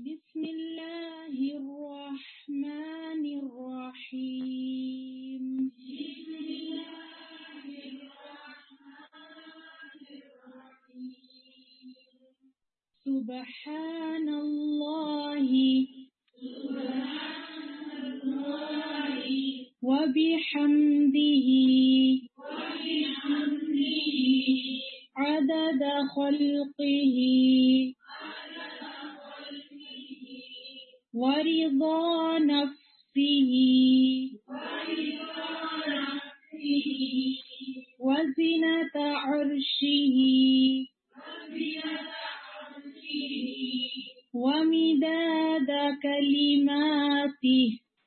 بسم الله الرحمن الرحيم سبحان الله وبحمده عدد خلقه ورضا نفسه وزنة عرشه ومداد كلماته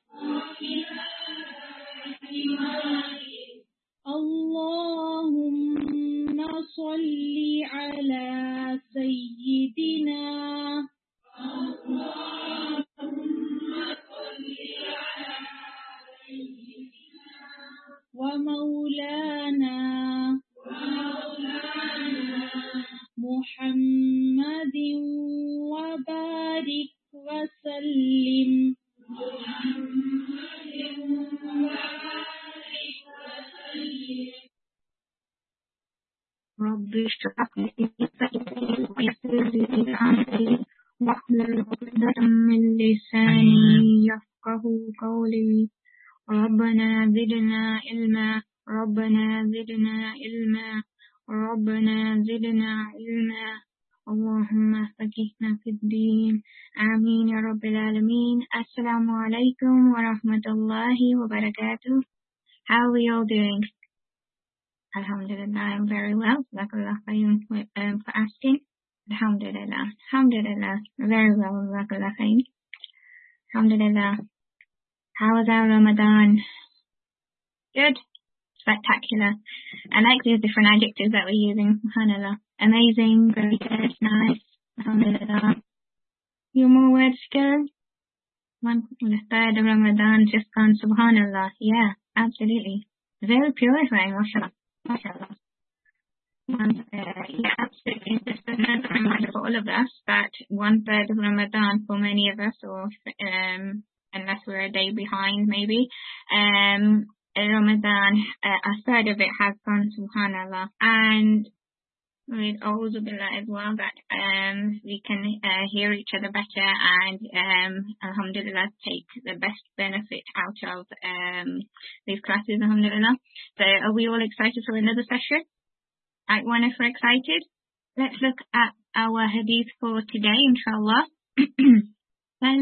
اللهم صل على سيدنا ومولانا محمد وبارك وسلم رب اشرح لي صدري ويسر لي أمري واحلل عقدة من لساني يفقه قولي ربنا زدنا علما ربنا زدنا علما ربنا زدنا علما اللهم فقهنا في الدين آمين يا رب العالمين. Assalamu alaikum wa rahmatullahi wa barakatuh. How are we all doing? Alhamdulillah, I'm very well. Jazakallah khairan for asking. Alhamdulillah. Alhamdulillah. Very well. Jazakallah khairan. Alhamdulillah. How was our Ramadan? Good. Spectacular. I like these different adjectives that we're using. SubhanAllah. Amazing. Very good. Nice. Alhamdulillah. Few more words to go. The third of Ramadan just gone. SubhanAllah. Yeah, absolutely. Very purifying. MashaAllah. MashaAllah. Yeah, absolutely. Just another reminder for all of us that 1/3 of Ramadan for many of us, or unless we're a day behind maybe, Ramadan, a third of it has gone, SubhanAllah. And with A'udhu Billah as well, that we can hear each other better and Alhamdulillah take the best benefit out of these classes, Alhamdulillah. So are we all excited for another session? One, if we're excited, let's look at our hadith for today, inshallah. Said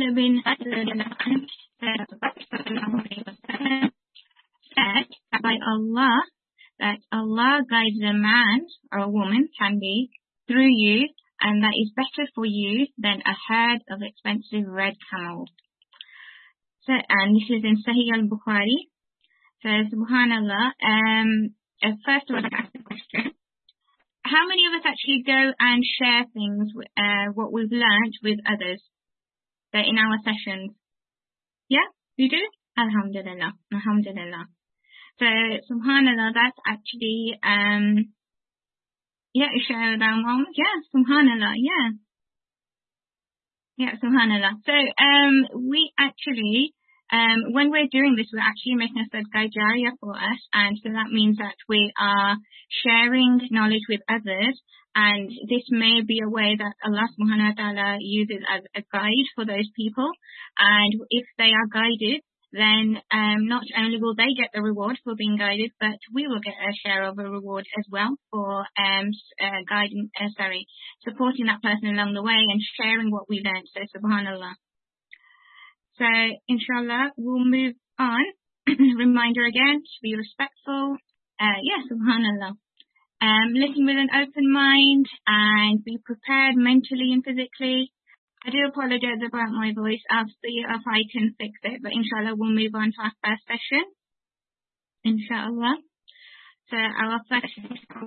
by Allah that Allah guides a man or a woman, can be, through you, and that is better for you than a herd of expensive red camels. So, and this is in Sahih al-Bukhari. So, subhanallah, first of all, I'd ask the question, how many of us actually go and share things, what we've learned with others? So in our sessions? Yeah, you do? Alhamdulillah, alhamdulillah. So, subhanallah, that's actually, share that one. Yeah, subhanallah, yeah. Yeah, subhanallah. So, we actually, when we're doing this, we're actually making a sadaqah jariyah for us, and so that means that we are sharing knowledge with others, and this may be a way that Allah subhanahu wa ta'ala uses as a guide for those people, and if they are guided, then not only will they get the reward for being guided, but we will get a share of a reward as well for supporting that person along the way and sharing what we learned. So, subhanallah. So, inshallah, we'll move on. Reminder again, to be respectful. Subhanallah. Listen with an open mind and be prepared mentally and physically. I do apologize about my voice. I'll see if I can fix it, but inshallah we'll move on to our first session. Inshallah. So our first session,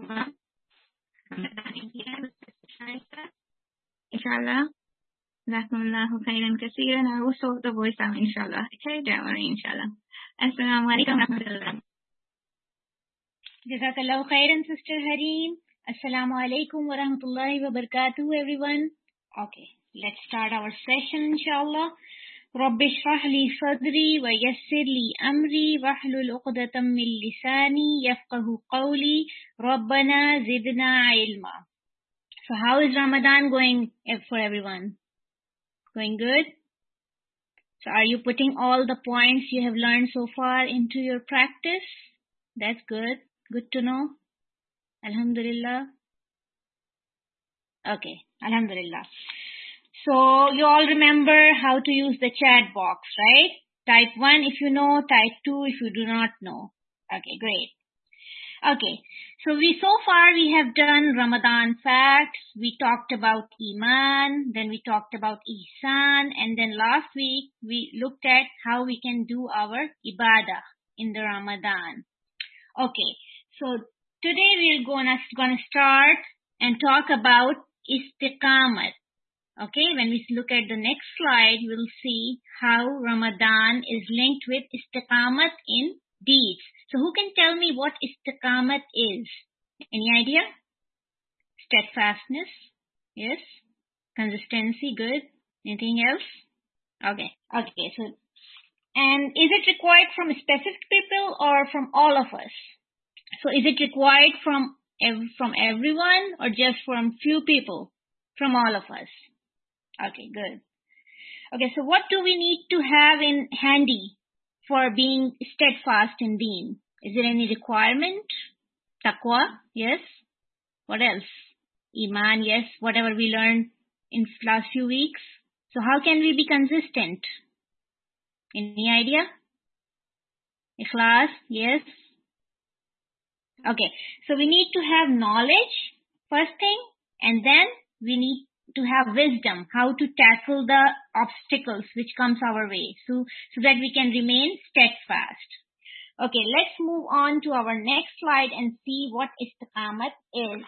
inshallah. Jazakumullahu khairan kaseeran. I will sort the voice out, inshallah. Okay, don't worry, inshallah. Assalamu alaikum wa rahmatullah. Jazakallahu khairan, Sister Hareem. Assalamu alaikum wa rahmatullahi wa barakatuh, everyone. Okay, Let's start our session, inshallah. رب اشرح لي صدري ويسر لي أمري واحلل عقدة من لساني يفقه قولي ربنا زدنا علما. So how is Ramadan going for everyone? Going good? So are you putting all the points you have learned so far into your practice? That's good. Good to know. Alhamdulillah. Okay. Alhamdulillah. So you all remember how to use the chat box, right? Type 1 if you know, type 2 if you do not know. Okay, great. Okay, so so far we have done Ramadan facts, we talked about Iman, then we talked about Ihsan, and then last week we looked at how we can do our Ibadah in the Ramadan. Okay, so today we're gonna start and talk about Istiqamat. Okay, when we look at the next slide, we'll see how Ramadan is linked with Istiqamat in deeds. So who can tell me what Istiqamat is? Any idea? Steadfastness? Yes. Consistency? Good. Anything else? Okay. So, and is it required from specific people or from all of us? So is it required from everyone or just from few people? From all of us. Okay, good. Okay, so what do we need to have in handy for being steadfast in deen? Is there any requirement? Taqwa, yes. What else? Iman, yes. Whatever we learned in last few weeks. So how can we be consistent? Any idea? Ikhlas, yes. Okay, so we need to have knowledge, first thing, and then we need to have wisdom, how to tackle the obstacles which comes our way, so that we can remain steadfast. Okay, let's move on to our next slide and see what Istiqamat is.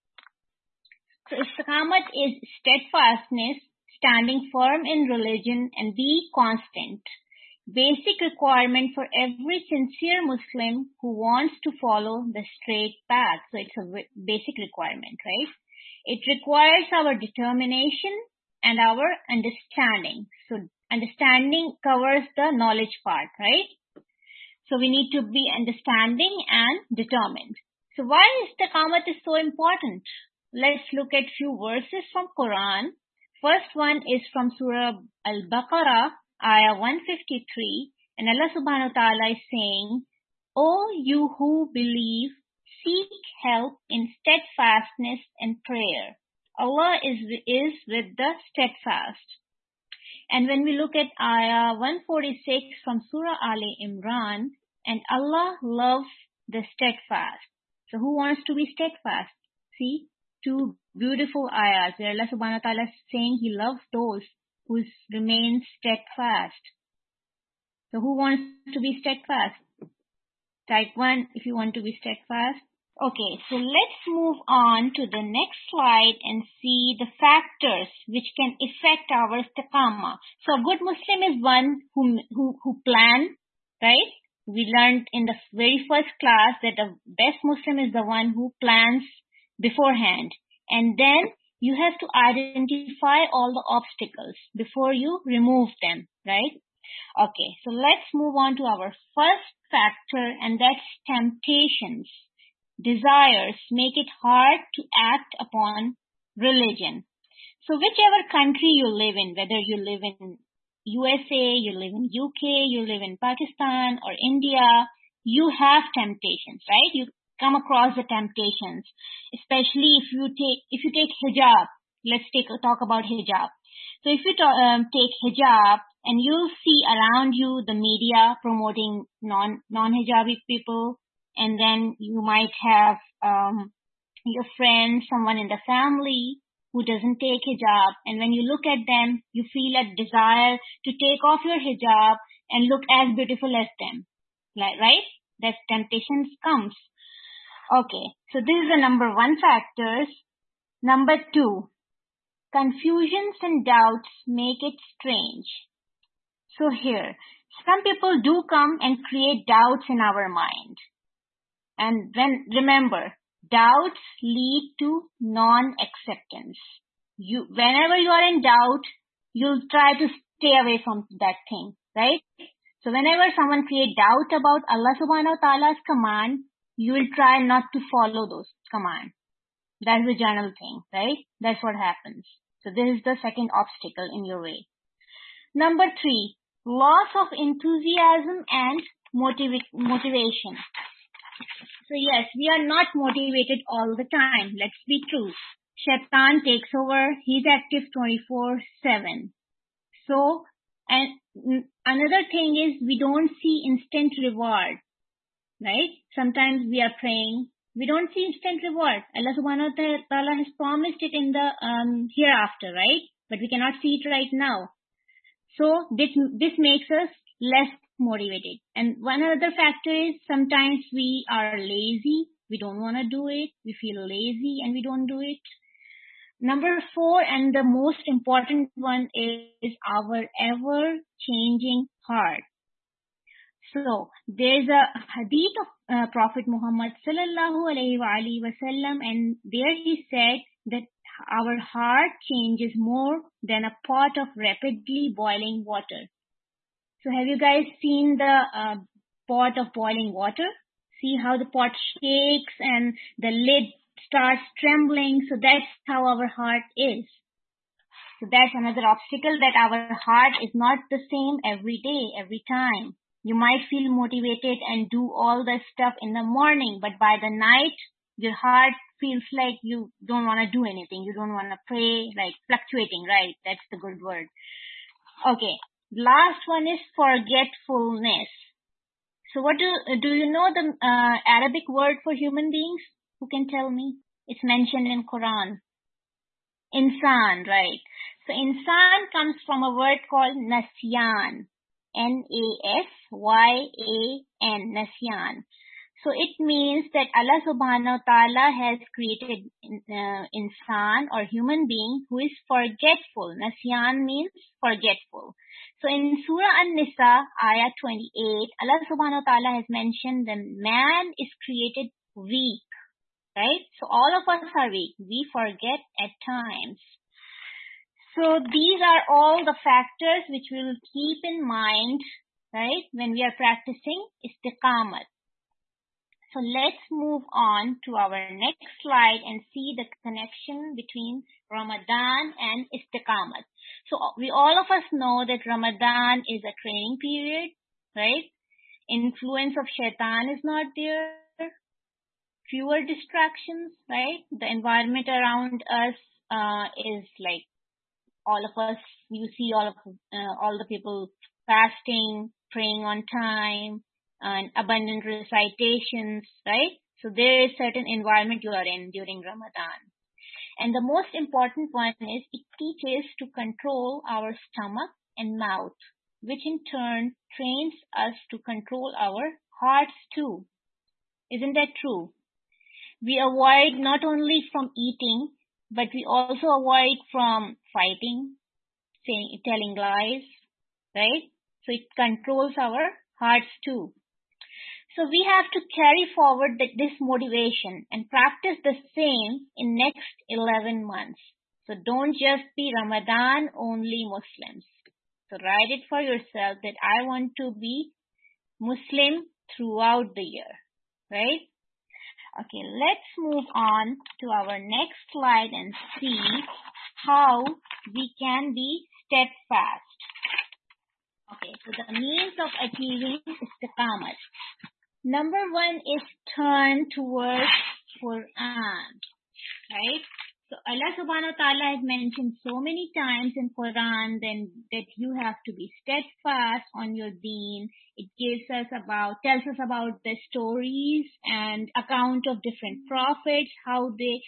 So Istiqamat is steadfastness, standing firm in religion and be constant. Basic requirement for every sincere Muslim who wants to follow the straight path. So it's a basic requirement, right? It requires our determination and our understanding. So understanding covers the knowledge part, right? So we need to be understanding and determined. So why Istiqamat is so important? Let's look at few verses from Quran. First one is from Surah Al-Baqarah, Ayah 153. And Allah subhanahu wa ta'ala is saying, O you who believe, seek help in steadfastness and prayer. Allah is with the steadfast. And when we look at Ayah 146 from Surah Ali Imran, and Allah loves the steadfast. So who wants to be steadfast? See, two beautiful ayahs where Allah subhanahu wa ta'ala is saying He loves those who remain steadfast. So who wants to be steadfast? Type 1 if you want to be steadfast. Okay, so let's move on to the next slide and see the factors which can affect our istiqamah. So a good Muslim is one who plans, right? We learned in the very first class that the best Muslim is the one who plans beforehand. And then you have to identify all the obstacles before you remove them, right? Okay, so let's move on to our first factor, and that's temptations. Desires make it hard to act upon religion. So whichever country you live in, whether you live in USA, you live in UK, you live in Pakistan or India, you have temptations, right? You come across the temptations, especially if you take hijab. Let's talk about hijab. So if you take hijab and you'll see around you the media promoting non-hijabi people, and then you might have your friend, someone in the family who doesn't take hijab. And when you look at them, you feel a desire to take off your hijab and look as beautiful as them. Right? That temptation comes. Okay, so this is the number one factors. Number 2, confusions and doubts make it strange. So here, some people do come and create doubts in our mind. And then remember, doubts lead to non-acceptance. Whenever you are in doubt, you'll try to stay away from that thing, right? So whenever someone creates doubt about Allah subhanahu wa ta'ala's command, you will try not to follow those commands. That's the general thing, right? That's what happens. So this is the second obstacle in your way. Number 3, loss of enthusiasm and motivation. So yes, we are not motivated all the time. Let's be true. Shaitan takes over. He's active 24/7. So, and another thing is we don't see instant reward, right? Sometimes we are praying. We don't see instant reward. Allah subhanahu wa ta'ala has promised it in the hereafter, right? But we cannot see it right now. So this makes us less motivated. And one other factor is sometimes we are lazy. We don't want to do it. We feel lazy and we don't do it. Number 4, and the most important one, is our ever-changing heart. So there's a hadith of Prophet Muhammad sallallahu alaihi wasallam, and there he said that our heart changes more than a pot of rapidly boiling water. So have you guys seen the pot of boiling water? See how the pot shakes and the lid starts trembling. So that's how our heart is. So that's another obstacle, that our heart is not the same every day, every time. You might feel motivated and do all the stuff in the morning, but by the night, your heart feels like you don't want to do anything. You don't want to pray, like fluctuating, right? That's the good word. Okay. Last one is forgetfulness. So what do you know the Arabic word for human beings? Who can tell me? It's mentioned in Quran. Insan, right? So insan comes from a word called nasyan. Nasyan, nasyan. So it means that Allah subhanahu wa ta'ala has created insan or human being who is forgetful. Nasyan means forgetful. So in Surah An-Nisa, ayah 28, Allah subhanahu wa ta'ala has mentioned that man is created weak, right? So all of us are weak. We forget at times. So these are all the factors which we will keep in mind, right, when we are practicing istiqamat. So let's move on to our next slide and see the connection between Ramadan and istiqamat. So we all of us know that Ramadan is a training period, right? Influence of shaitan is not there. Fewer distractions, right? The environment around us is like all of us. You see all the people fasting, praying on time, and abundant recitations, right? So there is certain environment you are in during Ramadan. And the most important one is it teaches to control our stomach and mouth, which in turn trains us to control our hearts too. Isn't that true? We avoid not only from eating, but we also avoid from fighting, telling lies, right? So it controls our hearts too. So we have to carry forward this motivation and practice the same in next 11 months. So don't just be Ramadan only Muslims. So write it for yourself that I want to be Muslim throughout the year, right? Okay, let's move on to our next slide and see how we can be steadfast. Okay, so the means of achieving istiqamat. Number 1 is turn towards Quran, right? So Allah subhanahu wa ta'ala has mentioned so many times in Quran then that you have to be steadfast on your deen. It tells us about the stories and account of different prophets, how they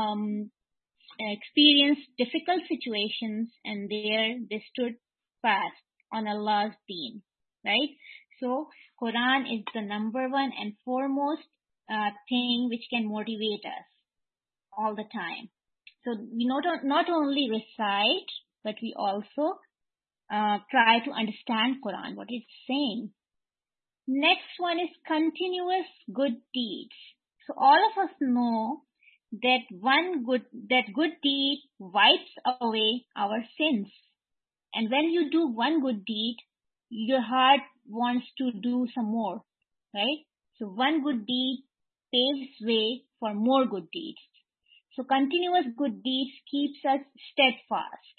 experienced difficult situations and there they stood fast on Allah's deen, right? So Quran is the number 1 and foremost thing which can motivate us all the time. So we not only recite, but we also try to understand Quran, what it's saying. Next one is continuous good deeds. So all of us know that good deed wipes away our sins. And when you do one good deed, your heart wants to do some more, right? So one good deed paves way for more good deeds. So continuous good deeds keeps us steadfast.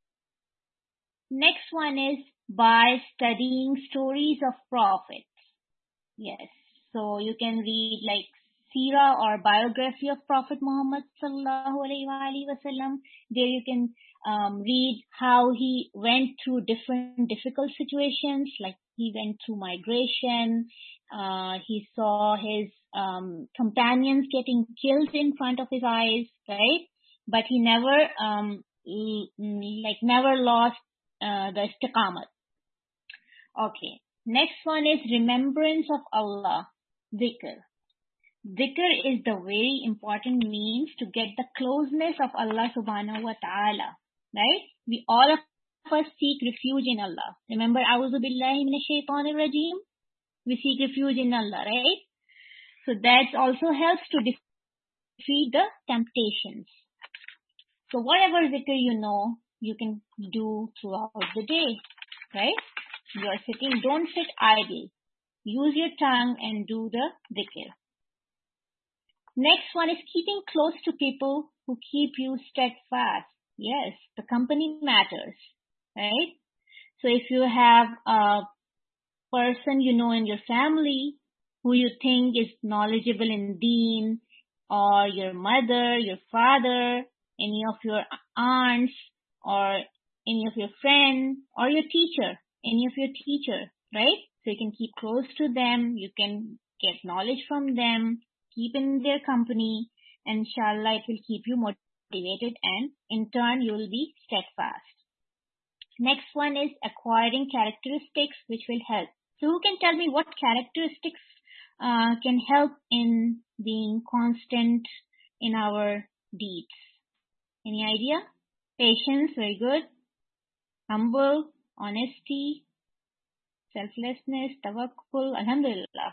Next one is by studying stories of prophets. Yes. So you can read like Seerah or biography of Prophet Muhammad sallallahu alaihi wasallam. There you can read how he went through different difficult situations, like he went through migration. He saw his companions getting killed in front of his eyes, right? But he never never lost the istiqamat. Okay. Next one is remembrance of Allah, dhikr. Dhikr is the very important means to get the closeness of Allah subhanahu wa ta'ala, right? We all of us seek refuge in Allah. Remember, A'udhu billahi minash shaitanir rajeem? We seek refuge in Allah, right? So that also helps to defeat the temptations. So whatever dhikr you know, you can do throughout the day, right? You are sitting, don't sit idle. Use your tongue and do the dhikr. Next one is keeping close to people who keep you steadfast. Yes, the company matters, right? So if you have a person you know in your family who you think is knowledgeable in deen, or your mother, your father, any of your aunts, or any of your friend, or your teacher, right? So you can keep close to them, you can get knowledge from them, keep in their company, and inshallah it will keep you motivated, and in turn you will be steadfast. Next one is acquiring characteristics which will help. So who can tell me what characteristics can help in being constant in our deeds? Any idea? Patience, very good. Humble, honesty, selflessness, tawakkul, alhamdulillah.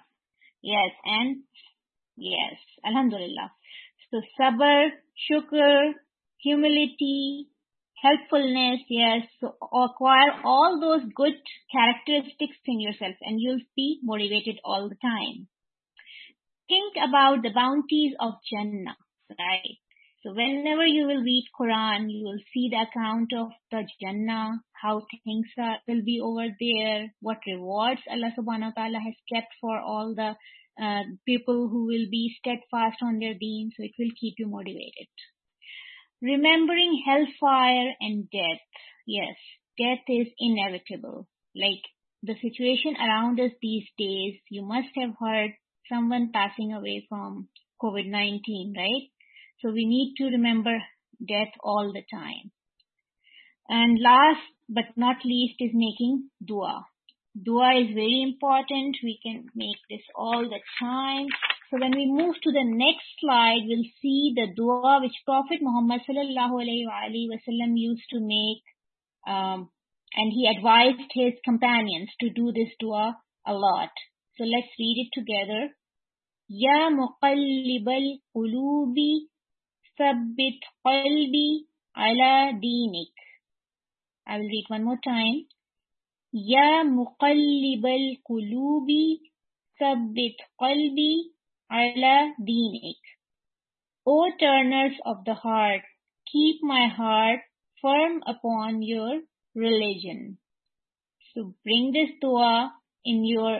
Yes, alhamdulillah. So sabr, shukr, humility, helpfulness, yes. So acquire all those good characteristics in yourself and you'll be motivated all the time. Think about the bounties of Jannah, right? So whenever you will read Quran, you will see the account of the Jannah, how things will be over there, what rewards Allah subhanahu wa ta'ala has kept for all the people who will be steadfast on their deen, so it will keep you motivated. Remembering hellfire and death. Yes, death is inevitable. Like the situation around us these days, you must have heard someone passing away from COVID-19, right? So we need to remember death all the time. And last but not least is making dua. Dua is very important. We can make this all the time. So when we move to the next slide, we'll see the dua which Prophet Muhammad sallallahu alaihi wasallam used to make. And he advised his companions to do this dua a lot. So let's read it together. Ya muqallibal qulubi thabbit qalbi ala dinik. I will read one more time. Ya muqallibal qulubi thabbit qalbi ala dinik. O turners of the heart, keep my heart firm upon your religion. So bring this dua in your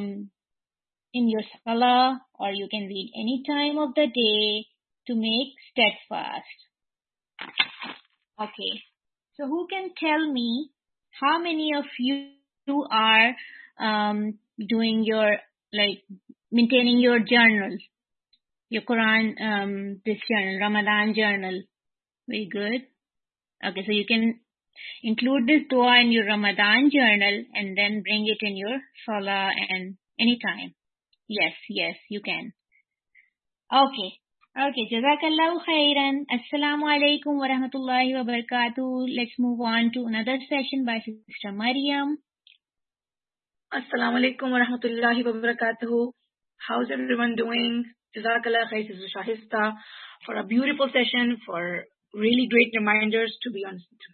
salah, or you can read any time of the day to make steadfast. Okay. So who can tell me how many of you are doing your, like, maintaining your journal, your Quran, this journal, Ramadan journal? Very good. Okay, so you can include this dua in your Ramadan journal and then bring it in your salah and anytime. Yes, you can. Okay, Jazakallahu khairan. Assalamu alaikum wa rahmatullahi wa barakatuh. Let's move on to another session by Sister Maryam. Assalamu alaikum wa rahmatullahi wa barakatuh. How's everyone doing? Jazakallah khair, Sister Shahista, for a beautiful session, for really great reminders to be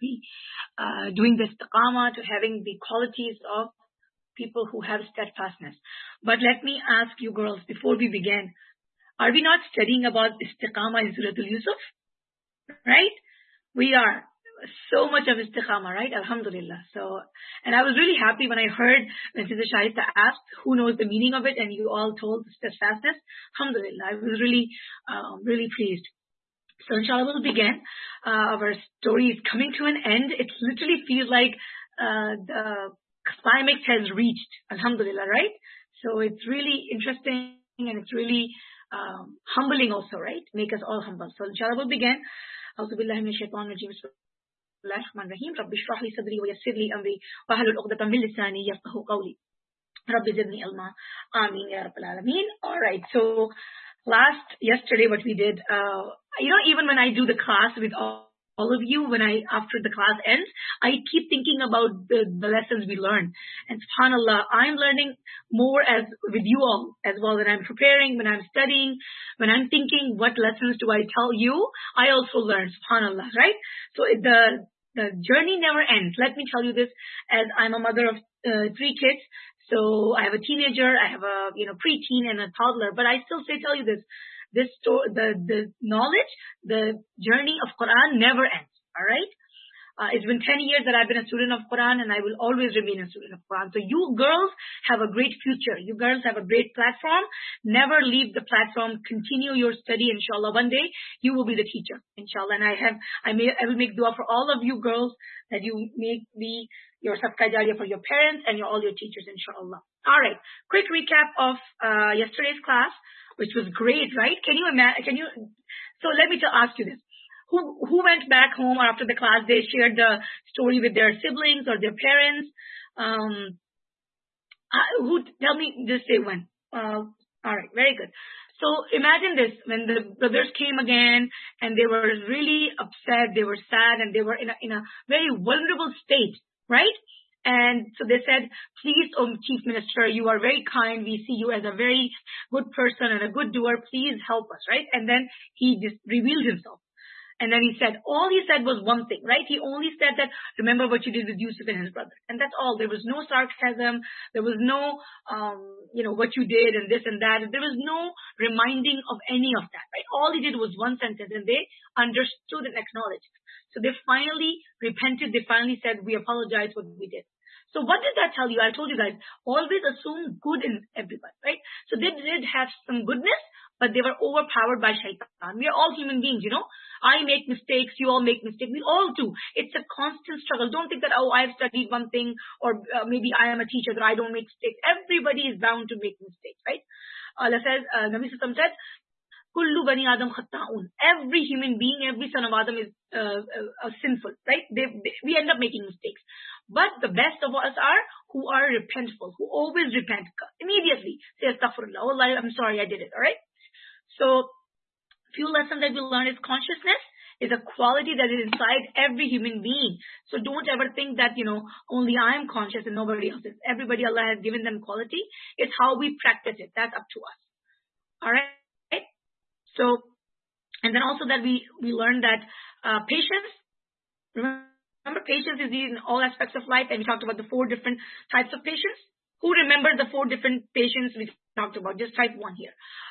doing the istiqamah, to having the qualities of people who have steadfastness. But let me ask you girls, before we begin, are we not studying about istiqamah in Surah Al-Yusuf? Right? We are. So much of istiqamah, right? Alhamdulillah. So, and I was really happy when I heard when Sister Shahista asked who knows the meaning of it, and you all told steadfastness. Alhamdulillah. I was really, really pleased. So inshallah we'll begin. Our story is coming to an end. It literally feels like the climax has reached. Alhamdulillah, right? So it's really interesting and it's really humbling also, right? Make us all humble. So inshallah we'll begin. أعوذ بالله من الشيطان الرجيم بسم الله الرحمن الرحيم رب اشرح لي صدري ويسر لي أمري واحلل عقدة من لساني يفقهوا قولي رب زدني علما آمين يا رب العالمين. All right, so yesterday what we did, even when I do the class with all of you, after the class ends, I keep thinking about the lessons we learn. And subhanAllah, I'm learning more with you all as well. When I'm preparing, when I'm studying, when I'm thinking, what lessons do I tell you? I also learn, subhanAllah, right? So the journey never ends. Let me tell you this, as I'm a mother of 3 kids. So I have a teenager, I have a preteen and a toddler, but I still tell you this the knowledge, the journey of Quran never ends. All right. It's been 10 years that I've been a student of Quran, and I will always remain a student of Quran. So you girls have a great future. You girls have a great platform. Never leave the platform. Continue your study, inshallah. One day you will be the teacher, inshallah. And I will make dua for all of you girls that you make me your sadaqah jariyah for your parents and all your teachers, inshallah. All right. Quick recap of yesterday's class, which was great, right? Can you imagine? So let me ask you this. Who went back home or after the class, they shared the story with their siblings or their parents? Tell me this day when? All right, very good. So imagine this, when the brothers came again and they were really upset, they were sad, and they were in a very vulnerable state, right? And so they said, please, Chief Minister, you are very kind. We see you as a very good person and a good doer. Please help us, right? And then he just revealed himself. And then all he said was one thing, right? He only said that, remember what you did with Yusuf and his brother. And that's all. There was no sarcasm. There was no, what you did and this and that. There was no reminding of any of that, right? All he did was one sentence, and they understood and acknowledged. So they finally repented. They finally said, we apologize for what we did. So what did that tell you? I told you guys, always assume good in everybody, right? So they did have some goodness, but they were overpowered by shaitan. We are all human beings, I make mistakes, you all make mistakes, we all do. It's a constant struggle. Don't think that, I've studied one thing, or maybe I am a teacher that I don't make mistakes. Everybody is bound to make mistakes, right? Allah says, Nabi Sallallahu said, Kullu bani Adam khatta'un. Every human being, every son of Adam is sinful, right? We end up making mistakes. But the best of us are who are repentful, who always repent immediately. Say astaghfirullah. Oh Allah, I'm sorry I did it. All right. So few lessons that we learn is consciousness is a quality that is inside every human being. So don't ever think that, only I am conscious and nobody else is. Everybody, Allah has given them quality. It's how we practice it. That's up to us. All right. So, and then also that we learned that patience. Remember, patience is in all aspects of life, and we talked about the 4 different types of patience. Who remembers the 4 different patience we talked about? Just type 1 here.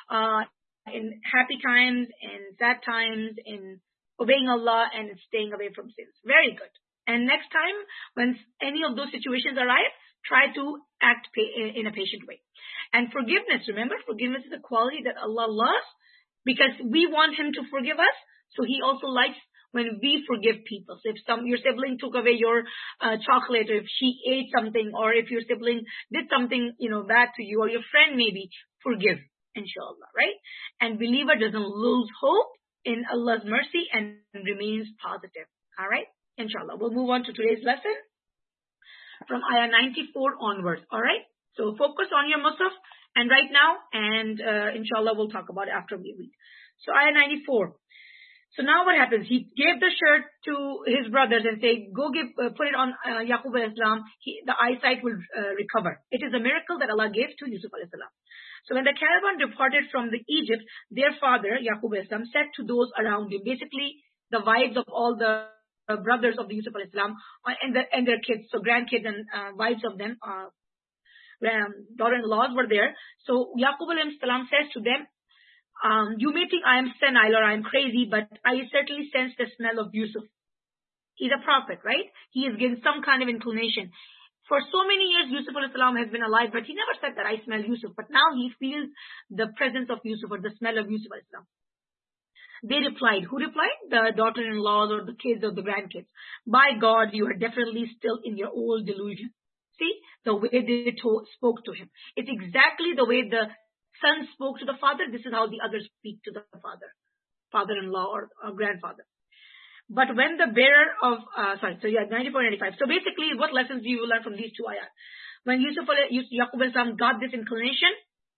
In happy times, in sad times, in obeying Allah, and in staying away from sins. Very good. And next time, when any of those situations arrive, try to act in a patient way. And forgiveness, remember, forgiveness is a quality that Allah loves, because we want Him to forgive us. So He also likes when we forgive people. So if your sibling took away your chocolate, or if she ate something, or if your sibling did something, bad to you, or your friend maybe, forgive. Inshallah, right? And believer doesn't lose hope in Allah's mercy and remains positive. All right? Inshallah. We'll move on to today's lesson from ayah 94 onwards. All right? So focus on your musaf and right now, and inshallah we'll talk about it after we read. So ayah 94. So now what happens? He gave the shirt to his brothers and say, go put it on Yaqub alayhi salam. The eyesight will recover. It is a miracle that Allah gave to Yusuf alayhi salam. So when the caravan departed from the Egypt, their father, Yaqub alayhi salam, said to those around him, basically the wives of all the brothers of the Yusuf alayhi salam and their kids, so grandkids and wives of them, daughter-in-laws were there. So Yaqub alayhi salam says to them, you may think I am senile or I am crazy, but I certainly sense the smell of Yusuf. He's a prophet, right? He is given some kind of inclination. For so many years, Yusuf alayhi salam has been alive, but he never said that I smell Yusuf. But now he feels the presence of Yusuf or the smell of Yusuf alayhi salam. They replied. Who replied? The daughter-in-laws or the kids or the grandkids. By God, you are definitely still in your old delusion. See, the way they spoke to him. It's exactly the way the son spoke to the father. This is how the others speak to the father-in-law or grandfather. But when the bearer of, 94 and 95. So basically, what lessons do you learn from these two ayat? When Yaqub alayhi salam got this inclination,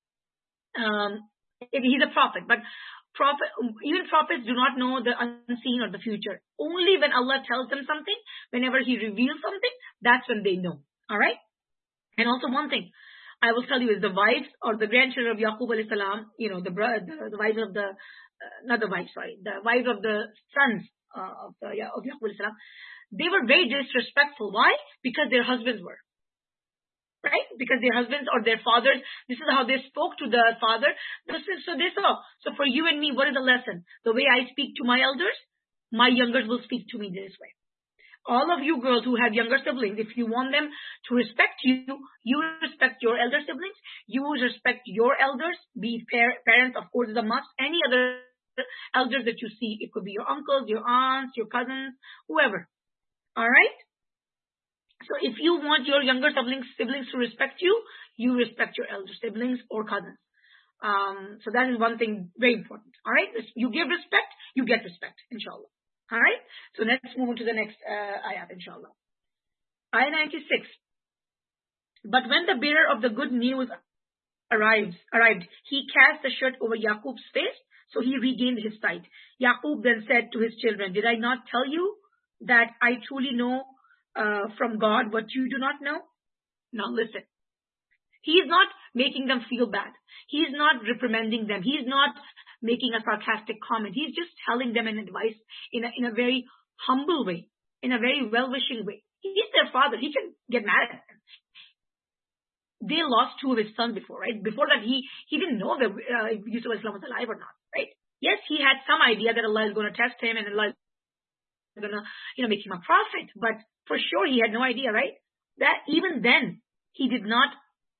he's a prophet, but even prophets do not know the unseen or the future. Only when Allah tells them something, whenever He reveals something, that's when they know. All right? And also one thing I will tell you is the wives or the grandchildren of Yaqub alayhi salam, the wives of the, not the wives, sorry, the wives of the sons of Yaqub alayhi salam, they were very disrespectful. Why? Because their husbands were. Right? Because their husbands or their fathers, this is how they spoke to the father. So they saw. So for you and me, what is the lesson? The way I speak to my elders, my youngers will speak to me this way. All of you girls who have younger siblings, if you want them to respect you, you respect your elder siblings, you respect your elders, be parents, of course, is a must. Any other elders that you see, it could be your uncles, your aunts, your cousins, whoever. All right? So if you want your younger siblings to respect you, you respect your elder siblings or cousins. So that is one thing very important. All right? You give respect, you get respect, inshallah. All right? So let's move on to the next ayat, inshallah. Ayah 96. But when the bearer of the good news arrived, he cast the shirt over Yaqub's face, so he regained his sight. Yaqub then said to his children, did I not tell you that I truly know from God what you do not know? Now listen. He is not making them feel bad. He is not reprimanding them. He is not making a sarcastic comment. He's just telling them an advice in a very humble way, in a very well-wishing way. He's their father. He can get mad at them. They lost two of his sons before, right? Before that, he didn't know that Yusuf was alive or not, right? Yes, he had some idea that Allah is going to test him and Allah is going to make him a prophet. But for sure, he had no idea, right? That even then, he did not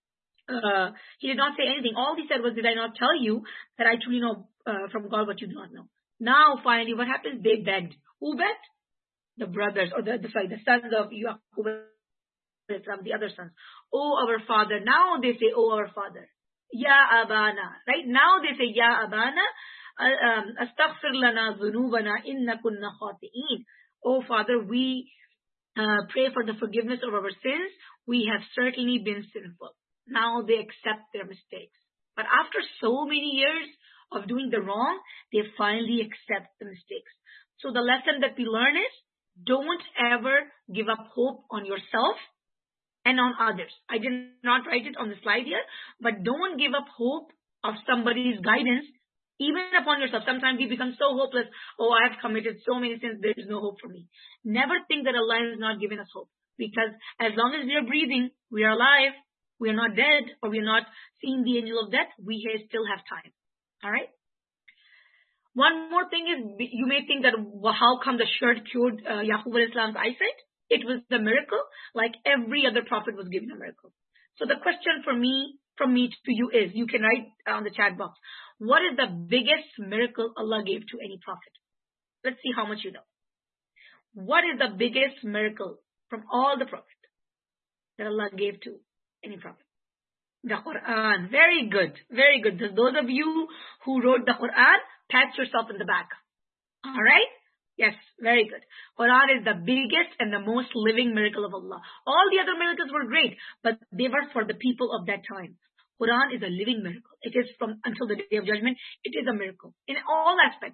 say anything. All he said was, did I not tell you that I truly know from God what you do not know? Now, finally, what happens? They begged. Who begged? The brothers, or the sons of Yaqub, the other sons. Oh, our father. Now they say, oh, our father. Ya Abana. Right? Now they say, Ya Abana. Astaghfir lana dhunubana inna kunna khati'een. Oh, Father, we pray for the forgiveness of our sins. We have certainly been sinful. Now they accept their mistakes. But after so many years of doing the wrong, they finally accept the mistakes. So the lesson that we learn is, don't ever give up hope on yourself and on others. I did not write it on the slide here, but don't give up hope of somebody's guidance, even upon yourself. Sometimes we become so hopeless. Oh, I have committed so many sins, there is no hope for me. Never think that Allah has not given us hope. Because as long as we are breathing, we are alive, we are not dead, or we are not seeing the angel of death, we still have time. All right? One more thing is, you may think that, well, how come the shirt cured Yaqub alayhi salam's eyesight? It was the miracle, like every other prophet was given a miracle. So the question from me to you is, you can write on the chat box, what is the biggest miracle Allah gave to any prophet? Let's see how much you know. What is the biggest miracle from all the prophets that Allah gave to any prophet? The Quran. Very good. Very good. Those of you who wrote the Quran, pat yourself in the back. All right? Yes, very good. Quran is the biggest and the most living miracle of Allah. All the other miracles were great, but they were for the people of that time. Quran is a living miracle. It is until the day of judgment, it is a miracle in all aspects.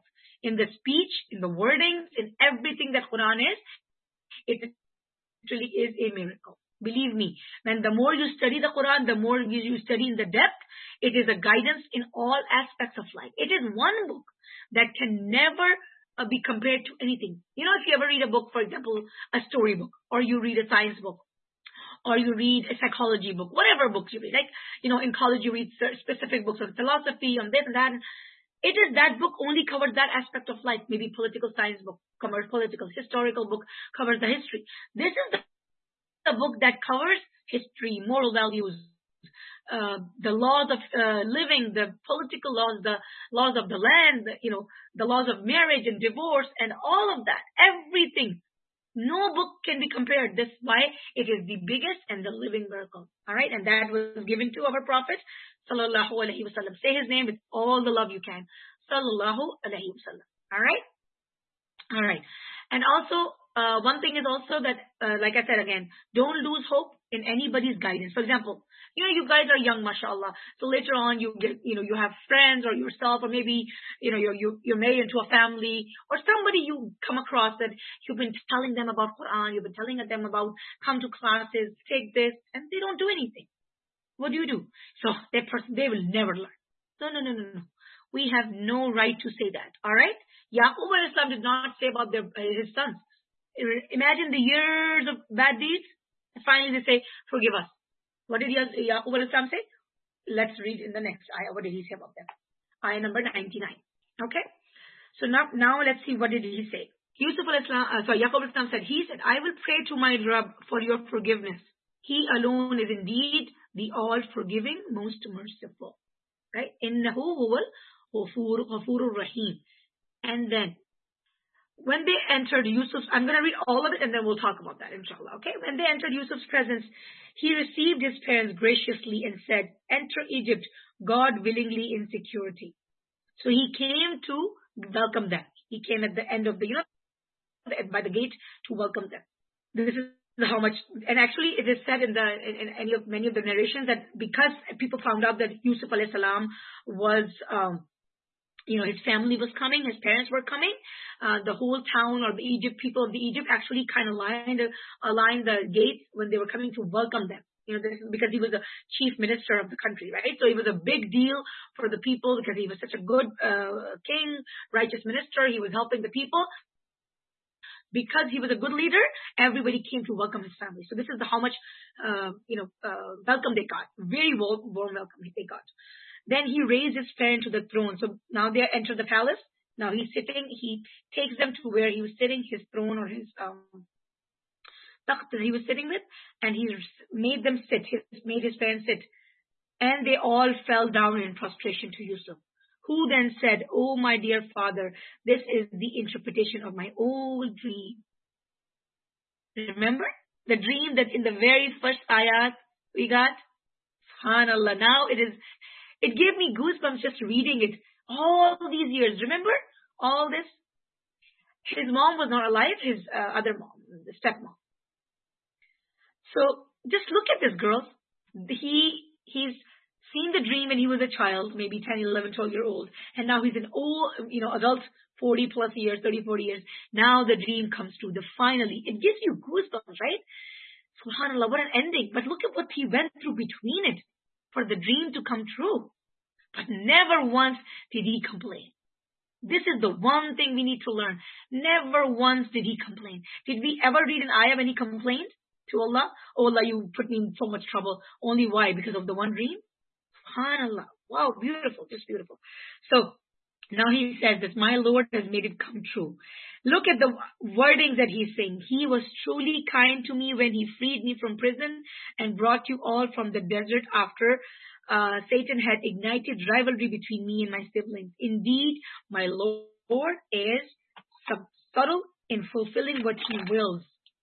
in the speech, in the wordings, in everything that Quran is, it really is a miracle. Believe me, when the more you study the Quran, the more you study in the depth, it is a guidance in all aspects of life. It is one book that can never be compared to anything. You know, if you ever read a book, for example, a story book, or you read a science book, or you read a psychology book, whatever books you read, like, you know, in college you read specific books on philosophy, on this and that. It is that book only covers that aspect of life. Maybe political science book covers political, historical book covers the history. This is the book that covers history, moral values, the laws of living, the political laws, the laws of the land, the laws of marriage and divorce, and all of that, everything. No book can be compared. That's why it is the biggest and the living miracle. All right, and that was given to our Prophet sallallahu alaihi wasallam. Say his name with all the love you can. Sallallahu alaihi wasallam. All right. And also, one thing is also that, like I said again, don't lose hope in anybody's guidance. For example, you guys are young, mashallah. So later on, you get, you have friends or yourself, or maybe, you're married into a family, or somebody you come across that you've been telling them about Quran, you've been telling them about come to classes, take this, and they don't do anything. What do you do? So that person, they will never learn. No. We have no right to say that. All right? Yaqub alayhi salam did not say about his sons. Imagine the years of bad deeds. And finally they say, forgive us. What did Yaqub alayhi salam say? Let's read in the next ayah. What did he say about them? Ayah number 99. Okay? So now let's see, what did he say? Yaqub alayhi salam said, I will pray to my Rabb for your forgiveness. He alone is indeed the all-forgiving, most merciful. Right? Innahu huwal ghafurur rahim. And then, when they entered Yusuf's, I'm going to read all of it and then we'll talk about that, inshallah. Okay? When they entered Yusuf's presence, he received his parents graciously and said, enter Egypt, God willingly in security. So he came to welcome them. He came at the end of by the gate to welcome them. This is how much, and actually it is said in many of the narrations that because people found out that Yusuf alayhi salam was, his family was coming, his parents were coming, the whole town, or the people of the Egypt actually kind of aligned the gates when they were coming to welcome them. This is because he was the chief minister of the country, right? So it was a big deal for the people because he was such a good king, righteous minister. He was helping the people. Because he was a good leader, everybody came to welcome his family. So this is how much, welcome they got. Very warm welcome they got. Then he raised his parent to the throne. So now they enter the palace. Now he's sitting. He takes them to where he was sitting, his throne or his takht that he was sitting with, and he made them sit. Made his parents sit, and they all fell down in prostration to Yusuf, who then said, "Oh, my dear father, this is the interpretation of my old dream." Remember the dream that in the very first ayat we got? SubhanAllah. Now it gave me goosebumps just reading it. All these years, remember all this? His mom was not alive, his other mom, the stepmom. So just look at this, girls. He's seen the dream when he was a child, maybe 10, 11, 12-year-old. And now he's an old, adult, 40 plus years, 30, 40 years. Now the dream comes true. Finally, it gives you goosebumps, right? SubhanAllah, what an ending. But look at what he went through between it for the dream to come true. But never once did he complain. This is the one thing we need to learn. Never once did he complain. Did we ever read an ayah when he complained to Allah? Oh Allah, you put me in so much trouble. Only why? Because of the one dream? SubhanAllah. Wow, beautiful, just beautiful. So now he says that my Lord has made it come true. Look at the wordings that he's saying. He was truly kind to me when he freed me from prison and brought you all from the desert after Satan had ignited rivalry between me and my siblings. Indeed, my Lord is subtle in fulfilling what he wills.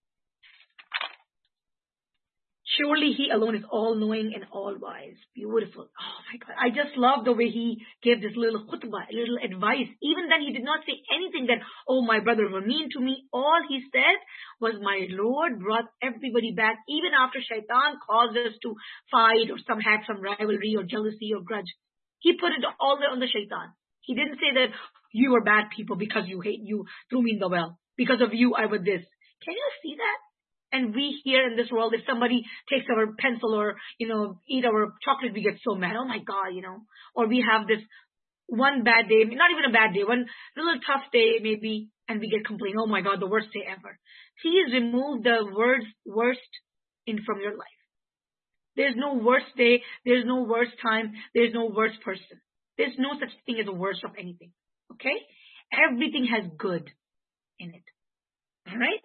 Surely he alone is all-knowing and all-wise. Beautiful. Oh my God. I just love the way he gave this little khutbah, little advice. Even then he did not say anything that, oh, my brother were mean to me. All he said was, my Lord brought everybody back, even after shaitan caused us to fight or had some rivalry or jealousy or grudge. He put it all on the shaitan. He didn't say that, You were bad people because you threw me in the well. Because of you, I was this. Can you see that? And we here in this world, if somebody takes our pencil or, eat our chocolate, we get so mad. Oh my God, Or we have this one bad day, not even a bad day, one little tough day maybe, and we get complaining, oh my God, the worst day ever. Please remove the words worst from your life. There's no worst day, there's no worst time, there's no worst person. There's no such thing as a worst of anything. Okay? Everything has good in it. Alright?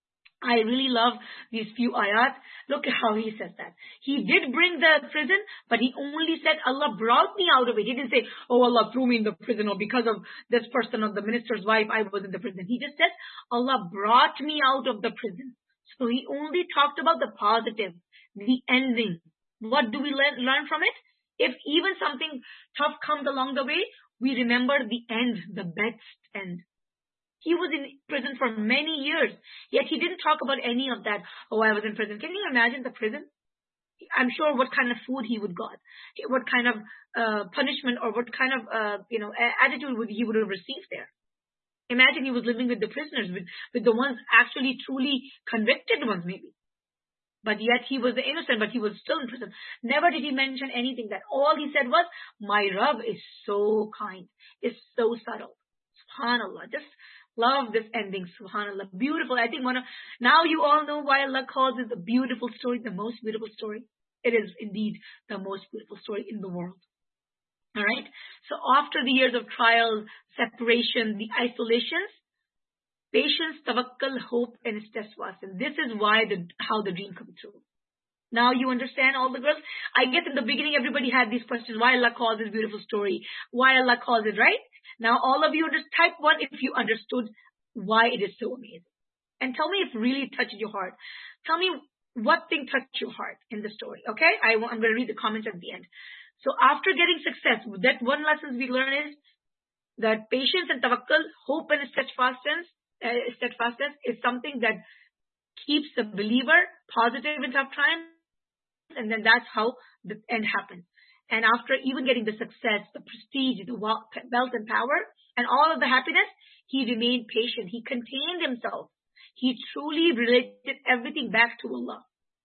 I really love these few ayat. Look at how he says that. He did bring the prison, but he only said Allah brought me out of it. He didn't say, oh, Allah threw me in the prison, or because of this person or the minister's wife, I was in the prison. He just said, Allah brought me out of the prison. So he only talked about the positive, the ending. What do we learn from it? If even something tough comes along the way, we remember the end, the best end. He was in prison for many years, yet he didn't talk about any of that. Oh, I was in prison. Can you imagine the prison? I'm sure what kind of food he would got, what kind of punishment or what kind of attitude he would have received there. Imagine he was living with the prisoners, with the ones actually truly convicted ones maybe. But yet he was the innocent, but he was still in prison. Never did he mention anything. That all he said was, my Rabb is so kind, is so subtle. SubhanAllah. Just love this ending, subhanAllah. Beautiful. I think now you all know why Allah calls it the beautiful story, the most beautiful story. It is indeed the most beautiful story in the world. Alright? So after the years of trials, separation, the isolations, patience, tawakkul, hope, and steadfast. And this is how the dream comes true. Now you understand, all the girls? I guess in the beginning everybody had these questions. Why Allah calls this beautiful story? Why Allah calls it, right? Now all of you just type 1 if you understood why it is so amazing. And tell me if it really touched your heart. Tell me what thing touched your heart in the story, okay? I'm going to read the comments at the end. So after getting success, that one lesson we learn is that patience and tawakkul, hope and steadfastness is something that keeps the believer positive in tough times, and then that's how the end happens. And after even getting the success, the prestige, the wealth and power, and all of the happiness, he remained patient. He contained himself. He truly related everything back to Allah.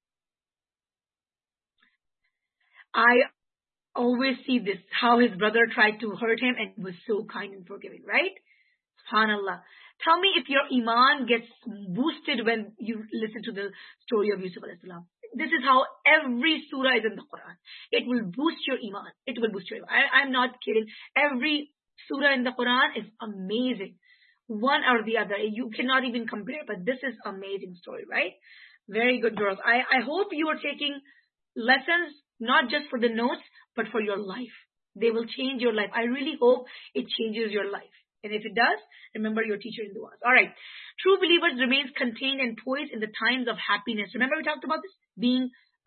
I always see this, how his brother tried to hurt him and was so kind and forgiving, right? SubhanAllah. Tell me if your iman gets boosted when you listen to the story of Yusuf alayhi salam. This is how every surah is in the Quran. It will boost your iman. It will boost your iman. I'm not kidding. Every surah in the Quran is amazing. One or the other. You cannot even compare, but this is amazing story, right? Very good, girls. I hope you are taking lessons, not just for the notes, but for your life. They will change your life. I really hope it changes your life. And if it does, remember your teacher in du'as. Alright. True believers remains contained and poised in the times of happiness. Remember we talked about this? Being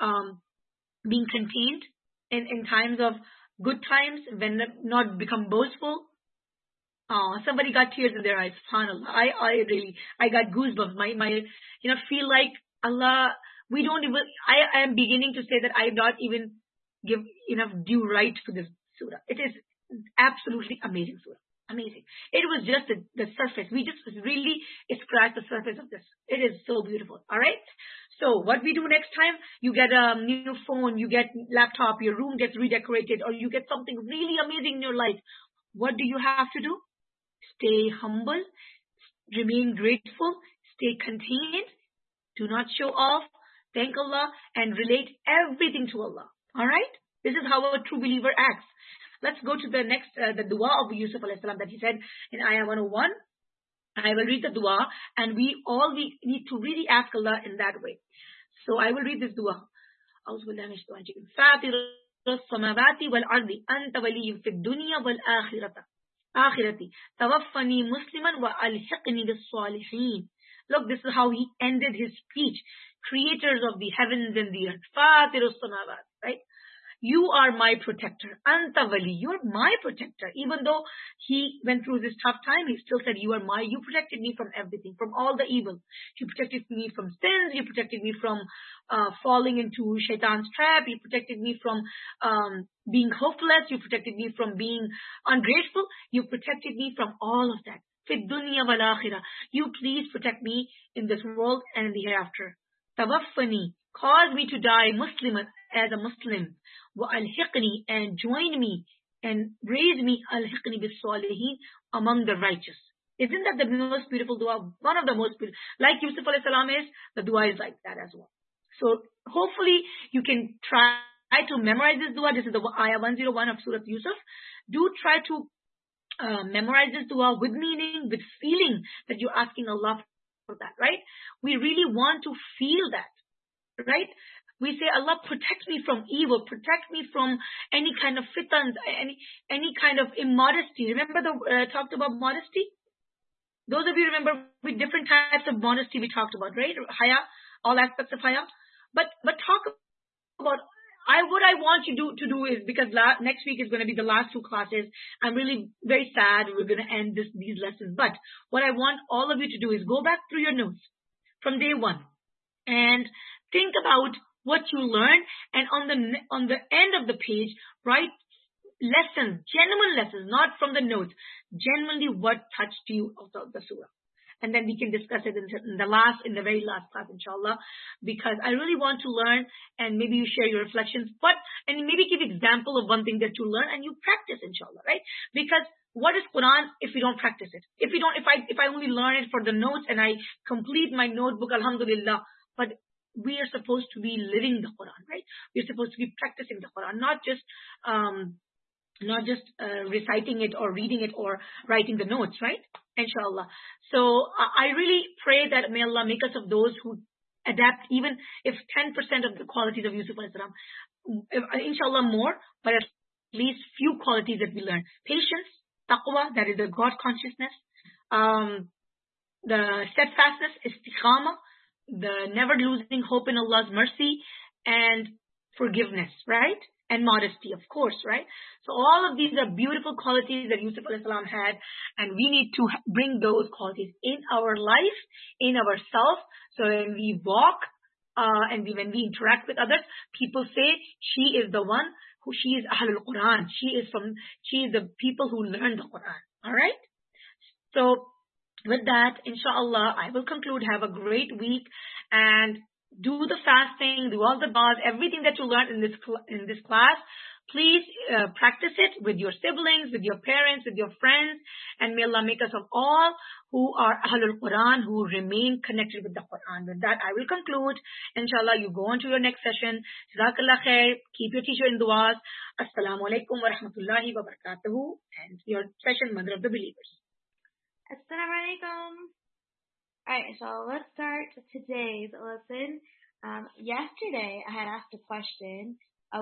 contained in times of good times, when not become boastful. Somebody got tears in their eyes. SubhanAllah. I got goosebumps. My feel like Allah, I am beginning to say that I not even give enough due right to this surah. It is absolutely amazing surah. Amazing. It was just the surface. We just really scratched the surface of this. It is so beautiful. Alright? So what we do next time, you get a new phone, you get laptop, your room gets redecorated, or you get something really amazing in your life. What do you have to do? Stay humble, remain grateful, stay contained, do not show off, thank Allah, and relate everything to Allah. Alright? This is how a true believer acts. Let's go to the next, the dua of Yusuf alayhi salam that he said in ayah 101. I will read the dua, and we need to really ask Allah in that way. So I will read this dua. فاطر السماوات والأرض أنت ولي في الدنيا والآخرة توفني مسلما وألحقني بالصالحين. Look, this is how he ended his speech. Creators of the heavens and the earth. فاطر السماوات, right? You are my protector. Anta wali. You're my protector. Even though he went through this tough time, he still said, you protected me from everything, from all the evil. You protected me from sins. You protected me from falling into shaitan's trap. You protected me from being hopeless. You protected me from being ungrateful. You protected me from all of that. Fi dunya wal akhirah. You please protect me in this world and in the hereafter. Tawaffani. Cause me to die Muslim, as a Muslim. Wa alhiqni, and join me and raise me alhiqni bis salihin, among the righteous. Isn't that the most beautiful dua? One of the most beautiful. Like Yusuf alayhi salam is, the dua is like that as well. So hopefully you can try to memorize this dua. This is the ayah 101 of Surah Yusuf. Do try to memorize this dua with meaning, with feeling that you're asking Allah for that, right? We really want to feel that. Right? We say, Allah, protect me from evil, protect me from any kind of fitans, any kind of immodesty. Remember talked about modesty? Those of you remember with different types of modesty we talked about, right? Haya, all aspects of haya. But talk about, what I want you to do is, because next week is going to be the last 2 classes, I'm really very sad we're going to end these lessons. But what I want all of you to do is go back through your notes from day 1 and think about what you learned, and on the end of the page, write lessons, genuine lessons, not from the notes, genuinely what touched you of the surah. And then we can discuss it in the very last class, inshallah, because I really want to learn, and maybe you share your reflections, and maybe give example of one thing that you learn and you practice, inshallah, right? Because what is Quran if we don't practice it? If I only learn it for the notes and I complete my notebook, alhamdulillah, but we are supposed to be living the Quran, right? We're supposed to be practicing the Quran, not just reciting it or reading it or writing the notes, right? Inshallah. So I really pray that may Allah make us of those who adapt, even if 10% of the qualities of Yusuf alayhi salam, inshallah more, but at least few qualities that we learn. Patience, taqwa, that is the God consciousness, the steadfastness, istiqamah, the never losing hope in Allah's mercy, and forgiveness, right? And modesty, of course, right? So all of these are beautiful qualities that Yusuf alayhi salam had, and we need to bring those qualities in our life, in ourselves, so when we walk, and when we interact with others, people say, she is the one she is Ahlul Quran. She is the people who learn the Quran. Alright? So, with that, inshallah, I will conclude. Have a great week and do the fasting, do all the du'as, everything that you learned in this class. Please practice it with your siblings, with your parents, with your friends, and may Allah make us of all who are Ahlul Quran, who remain connected with the Quran. With that, I will conclude. Inshallah, you go on to your next session. Jazakallah khair. Keep your teacher in du'as. Assalamu alaikum wa rahmatullahi wa barakatuhu. And your session, Mother of the Believers. Assalamu alaikum. Alright, so let's start today's lesson. Yesterday I had asked a question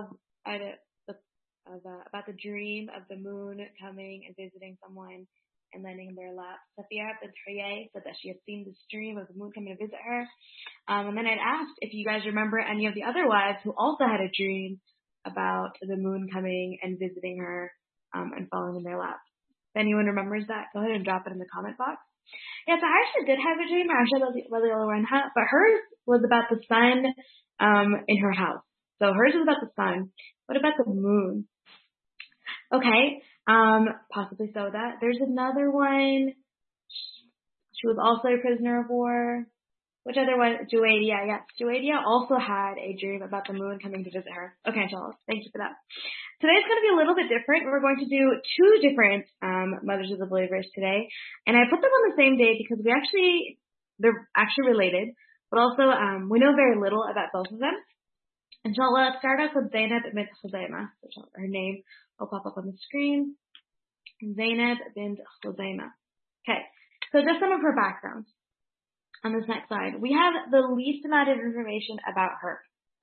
about the dream of the moon coming and visiting someone and landing in their lap. Safiya bint Huyay said that she had seen this dream of the moon coming to visit her. And then I'd asked if you guys remember any of the other wives who also had a dream about the moon coming and visiting her and falling in their lap. If anyone remembers that, go ahead and drop it in the comment box. Yeah, so Aisha did have a dream, but hers was about the sun in her house. So hers was about the sun. What about the moon? Okay, possibly Soda. There's another one. She was also a prisoner of war. Which other one? Juwaydiya. Yes, Juwaydiya also had a dream about the moon coming to visit her. Okay, inshallah. Thank you for that. Today's going to be a little bit different. We're going to do 2 different mothers of the believers today. And I put them on the same day because they're actually related. But also, we know very little about both of them. Inshallah, let's start off with Zainab bint Khuzaimah. Her name will pop up on the screen. Zainab bint Khuzaimah. Okay, so just some of her background. On this next slide, we have the least amount of information about her.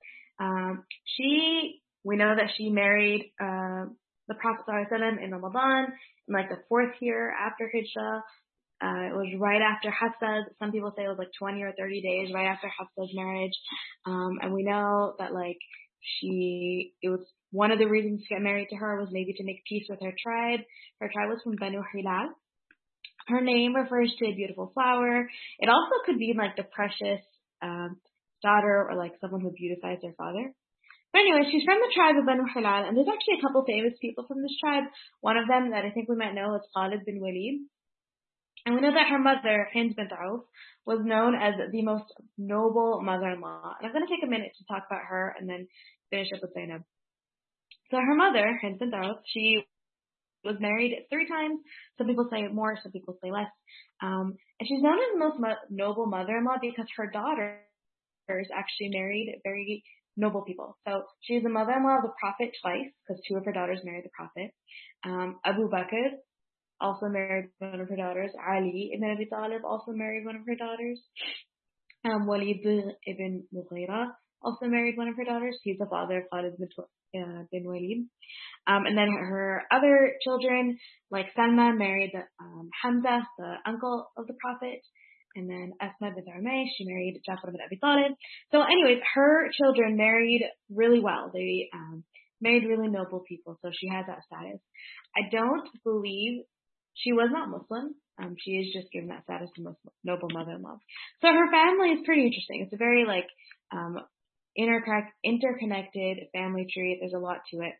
We know that she married the Prophet ﷺ in Ramadan, in like the 4th year after Hijrah. It was right after Hafsa's. Some people say it was like 20 or 30 days right after Hafsa's marriage. And we know that like it was one of the reasons to get married to her was maybe to make peace with her tribe. Her tribe was from Banu Hilal. Her name refers to a beautiful flower. It also could be like the precious daughter or like someone who beautifies their father. But anyway, she's from the tribe of Banu Hilal, and there's actually a couple famous people from this tribe. One of them that I think we might know is Khalid bin Walid. And we know that her mother, Hind bint Auf, was known as the most noble mother-in-law. And I'm going to take a minute to talk about her and then finish up with Zainab. So her mother, Hind bint Auf, she was married 3 times. Some people say more, some people say less. And she's known as the most noble mother-in-law because her daughters actually married very noble people. So she's the mother-in-law of the Prophet twice because 2 of her daughters married the Prophet. Abu Bakr also married one of her daughters. Ali ibn Abi Talib also married one of her daughters. Walid ibn Mughira also married one of her daughters. He's the father of Khalid bin Walid. And then her other children, like Salma, married Hamza, the uncle of the Prophet. And then Asma bint Umayy, she married Ja'far ibn Abi Talib. So anyways, her children married really well. They married really noble people, so she has that status. I don't believe she was not Muslim. She is just given that status of noble mother-in-law. So her family is pretty interesting. It's a very like interconnected family tree. There's a lot to it.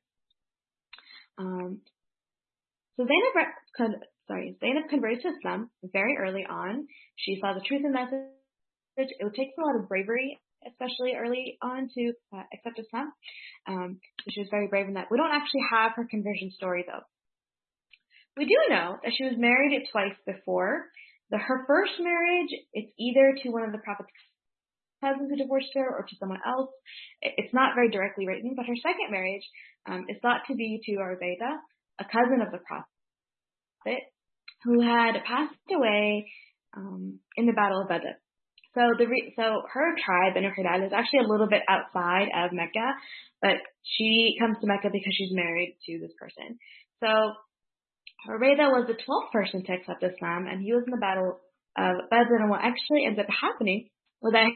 So Zainab converted to Islam very early on. She saw the truth in message. It takes a lot of bravery, especially early on, to accept Islam. So she was very brave in that. We don't actually have her conversion story though. We do know that she was married twice before. Her first marriage, it's either to one of the Prophet's cousins who divorced her or to someone else. It's not very directly written, but her second marriage is thought to be to Ubaidah, a cousin of the Prophet, who had passed away in the Battle of Badr. So her tribe, Banu Hilal, is actually a little bit outside of Mecca, but she comes to Mecca because she's married to this person. So Ubaidah was the 12th person to accept Islam, and he was in the Battle of Badr. And what actually ends up happening was that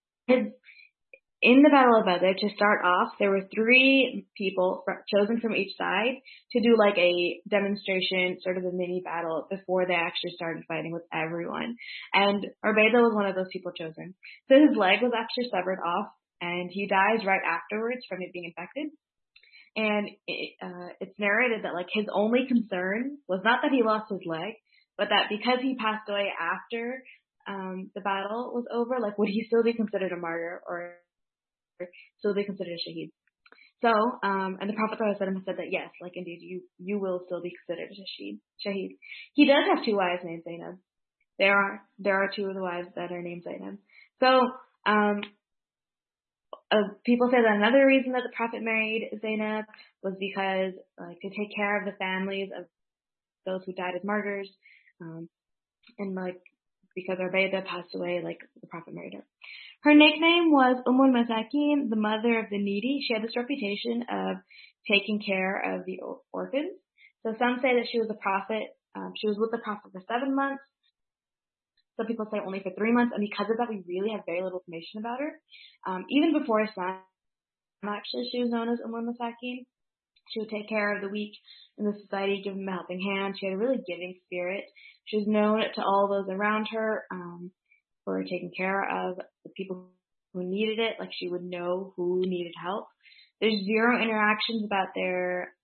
in the Battle of Badr, to start off, there were 3 people chosen from each side to do like a demonstration, sort of a mini battle, before they actually started fighting with everyone. And Ubaidah was one of those people chosen. So his leg was actually severed off, and he dies right afterwards from it being infected. And it's narrated that like his only concern was not that he lost his leg, but that because he passed away after the battle was over, like would he still be considered a martyr or still be considered a shaheed? So, and the Prophet ﷺ said that yes, like indeed you will still be considered a shaheed. He does have 2 wives named Zainab. There are 2 of the wives that are named Zainab. So, people say that another reason that the Prophet married Zainab was because like to take care of the families of those who died as martyrs, and like because Ubaidah passed away, like the Prophet married her. Her nickname was Masakin, the mother of the needy. She had this reputation of taking care of the orphans. So some say that she was a prophet. She was with the Prophet for 7 months. Some people say only for 3 months, and because of that, we really have very little information about her. Even before Islam, actually, she was known as Masakin. She would take care of the weak in the society, give them a helping hand. She had a really giving spirit. She was known to all those around her for taking care of the people who needed it. Like she would know who needed help. There's zero narrations about their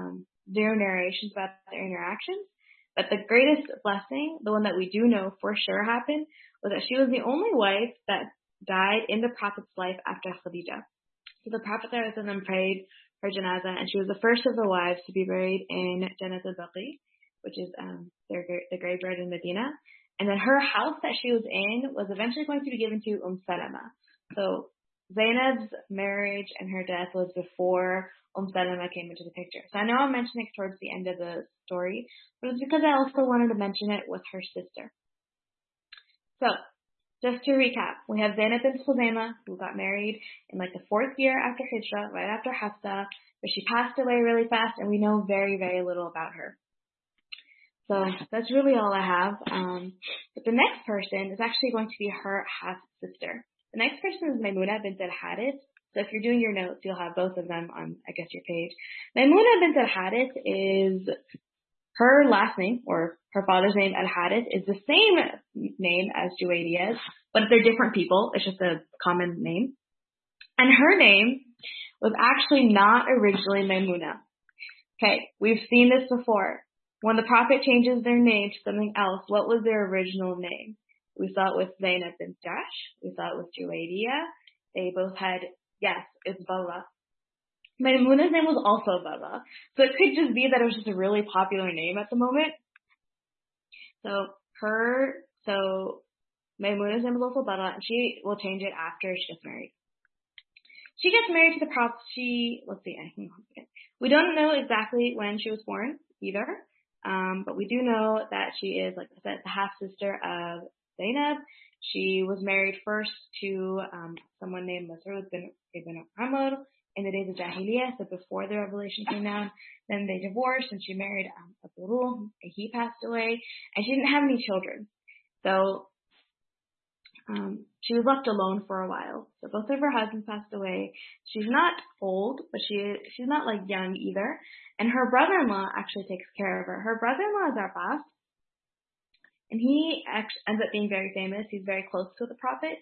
interactions. But the greatest blessing, the one that we do know for sure happened, was that she was the only wife that died in the Prophet's life after Khadijah. So the Prophet prayed her janazah, and she was the first of the wives to be buried in Jannat al-Baqi, which is the graveyard in Medina. And then her house that she was in was eventually going to be given to Salama. So Zainab's marriage and her death was before Salama came into the picture. So I know I'm mentioning it towards the end of the story, but it's because I also wanted to mention it with her sister. So, just to recap, we have Zainab bint Khuzaymah, who got married in like the 4th year after Hijrah, right after Hafsa, but she passed away really fast, and we know very, very little about her. So that's really all I have. But the next person is actually going to be her half-sister. The next person is Maymuna bint al-Harith. So if you're doing your notes, you'll have both of them on, I guess, your page. Maymuna bint al-Harith is her last name, or her father's name, al-Harith, is the same name as Juwayriya's, but they're different people. It's just a common name. And her name was actually not originally Maymuna. Okay, we've seen this before. When the Prophet changes their name to something else, what was their original name? We saw it with Zainab bint Jahsh. We saw it with Juwayriya. They both had, yes, it's Bala. Maymuna's name was also Bala. So it could just be that it was just a really popular name at the moment. So Maymuna's name was also Bala, and she will change it after she gets married. She gets married to the Prophet. We don't know exactly when she was born either, but we do know that she is, like I said, the half sister of Zainab. She was married first to someone named Mas'ud ibn Amr in the days of Jahiliyyah, so before the revelation came down. Then they divorced, and she married Abdul, and he passed away, and she didn't have any children. So she was left alone for a while. So both of her husbands passed away. She's not old, but she's not like young either. And her brother-in-law actually takes care of her. Her brother-in-law is Abbas, and he actually ends up being very famous. He's very close to the Prophet.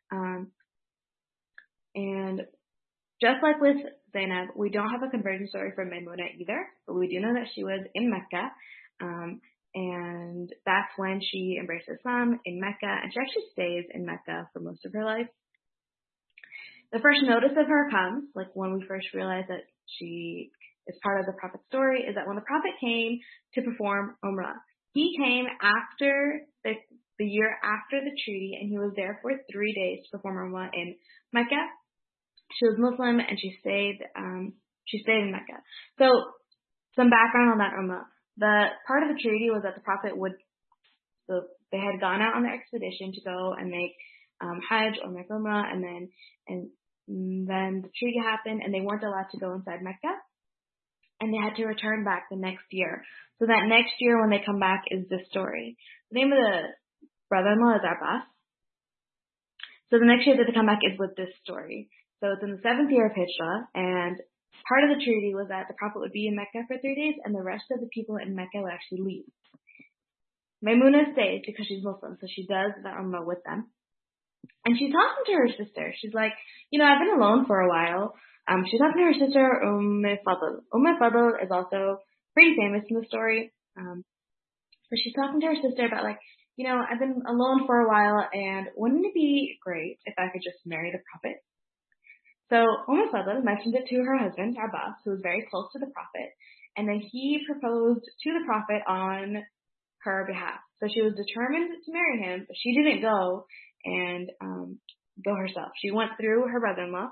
And just like with Zainab, we don't have a conversion story for Maymuna either, but we do know that she was in Mecca. And that's when she embraced Islam in Mecca, and she actually stays in Mecca for most of her life. The first notice of her comes, like when we first realize that she is part of the Prophet's story, is that when the Prophet came to perform Umrah, he came after the year after the treaty, and he was there for 3 days to perform Umrah in Mecca. She was Muslim, and she stayed in Mecca. So some background on that Umrah. The part of the treaty was that the Prophet they had gone out on the expedition to go and make Hajj or make Umrah, and then the treaty happened, and they weren't allowed to go inside Mecca, and they had to return back the next year. So that next year when they come back is this story. The name of the brother-in-law is Abbas. So the next year that they come back is with this story. So it's in the 7th year of Hijrah, and part of the treaty was that the Prophet would be in Mecca for 3 days, and the rest of the people in Mecca would actually leave. Maymuna stays because she's Muslim, so she does the Umrah with them. And she's talking to her sister. She's like, I've been alone for a while. She's talking to her sister, Fadl. Fadl is also pretty famous in the story. But she's talking to her sister about I've been alone for a while, and wouldn't it be great if I could just marry the Prophet? So Fadl mentioned it to her husband, Abbas, who was very close to the Prophet, and then he proposed to the Prophet on her behalf. So she was determined to marry him, but she didn't go and go herself. She went through her brother-in-law.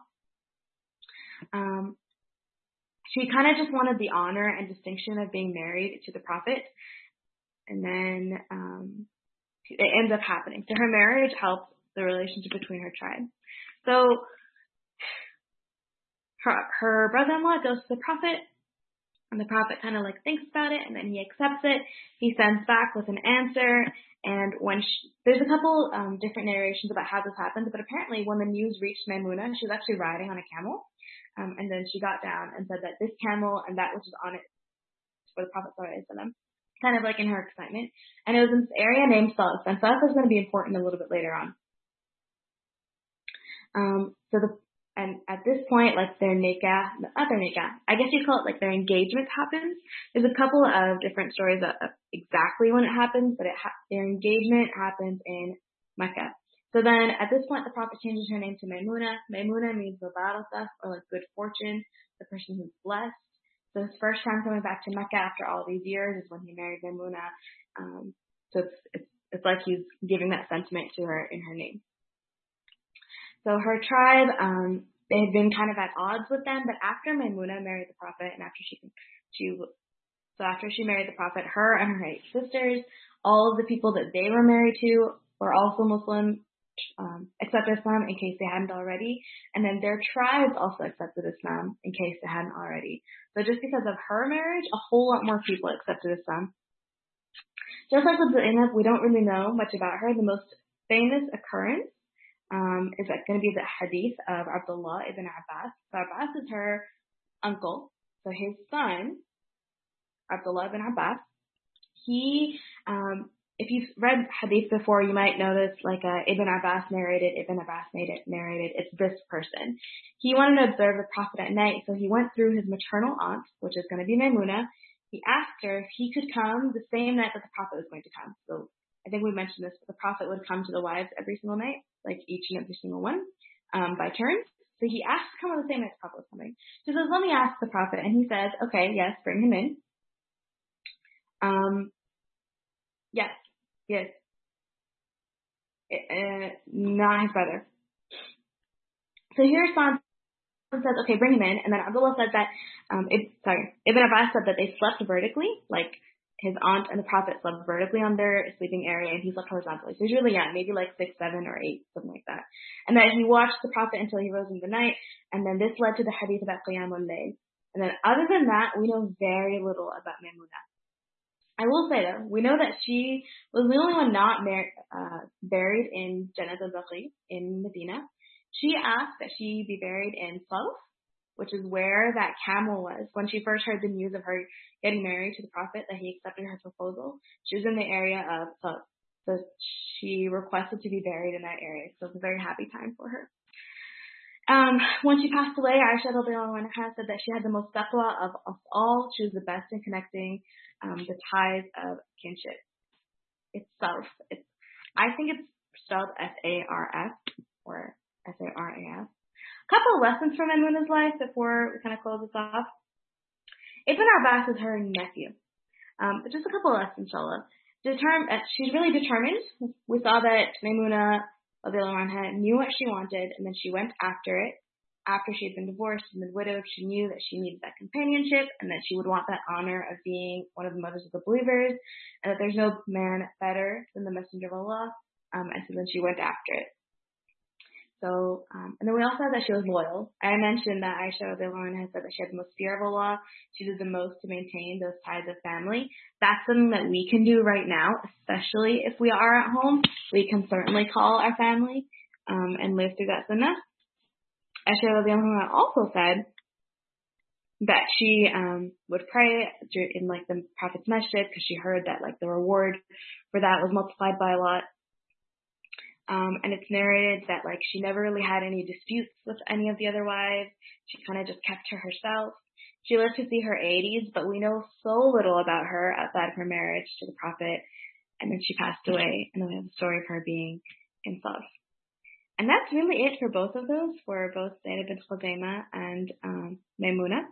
She kind of just wanted the honor and distinction of being married to the Prophet, and then it ends up happening. So her marriage helped the relationship between her tribe. So her brother-in-law goes to the Prophet, and the Prophet kind of thinks about it, and then he accepts it. He sends back with an answer, and there's a couple different narrations about how this happened, but apparently when the news reached Maymuna, she was actually riding on a camel, and then she got down and said that this camel and that which is on it for the Prophet ﷺ, kind of in her excitement, and it was in this area named Salaf, and Salaf is going to be important a little bit later on. And at this point, their nikah, not their nikah, I guess you'd call it their engagement happens. There's a couple of different stories of exactly when it happens, but their engagement happens in Mecca. So then at this point, the Prophet changes her name to Maymuna. Maymuna means Mubarakah, or good fortune, the person who's blessed. So his first time coming back to Mecca after all these years is when he married Maymuna. So it's like he's giving that sentiment to her in her name. So her tribe, they had been kind of at odds with them, but after Maymuna married the Prophet, and after she married the Prophet, her and her 8 sisters, all of the people that they were married to were also Muslim, accepted Islam in case they hadn't already, and then their tribes also accepted Islam in case they hadn't already. So just because of her marriage, a whole lot more people accepted Islam. Just like with Zainab, we don't really know much about her. The most famous occurrence is going to be the hadith of Abdullah ibn Abbas. So Abbas is her uncle. So his son, Abdullah ibn Abbas, he, if you've read hadith before, you might notice like Ibn Abbas narrated, it's this person. He wanted to observe the Prophet at night, so he went through his maternal aunt, which is going to be Maymuna. He asked her if he could come the same night that the Prophet was going to come. So I think we mentioned this, but the Prophet would come to the wives every single night, like each and every single one, by turn. So he asked to come on the same night the Prophet was coming. She says, let me ask the Prophet. And he says, okay, yes, bring him in. Yes. Not his brother. So he responds and says, okay, bring him in. And then Abdullah said that, Ibn Abbas said that they slept vertically, like his aunt and the Prophet slept vertically on their sleeping area, and he slept horizontally. So he's really young, maybe like 6, 7, or 8, something like that. And that he watched the Prophet until he rose in the night, and then this led to the hadith about Qiyamul Layl. And then other than that, we know very little about Maymuna. I will say though, we know that she was the only one not buried in Jannat al-Baqi in Medina. She asked that she be buried in Sawf, which is where that camel was. When she first heard the news of her getting married to the Prophet, that he accepted her proposal, she was in the area of Sawf. So she requested to be buried in that area. So it's a very happy time for her. When she passed away, Aisha radiallahu anha said that she had the most taqwa of us all. She was the best in connecting the ties of kinship. It's Sawf. I think it's spelled S-A-R-F or S-A-R-A-F. A couple of lessons from Maymuna's life before we kind of close this off. Ibn Abbas is her nephew. Just a couple of lessons, inshallah. She's really determined. We saw that Maymuna knew what she wanted, and then she went after it. After she had been divorced and been widowed, she knew that she needed that companionship and that she would want that honor of being one of the mothers of the believers, and that there's no man better than the Messenger of Allah. And so then she went after it. So, and then we also saw that she was loyal. I mentioned that Aisha has said that she had the most fear of Allah. She did the most to maintain those ties of family. That's something that we can do right now, especially if we are at home. We can certainly call our family and live through that sunnah. Aisha also said that she would pray in like the Prophet's masjid because she heard that like the reward for that was multiplied by a lot. And it's narrated that like she never really had any disputes with any of the other wives. She kind of just kept to herself. She lived to see her 80s, but we know so little about her outside of her marriage to the Prophet. And then she passed away, and then we have the story of her being in Sawf. And that's really it for both of those, for both Zainab bint Khuzaymah and Maymuna.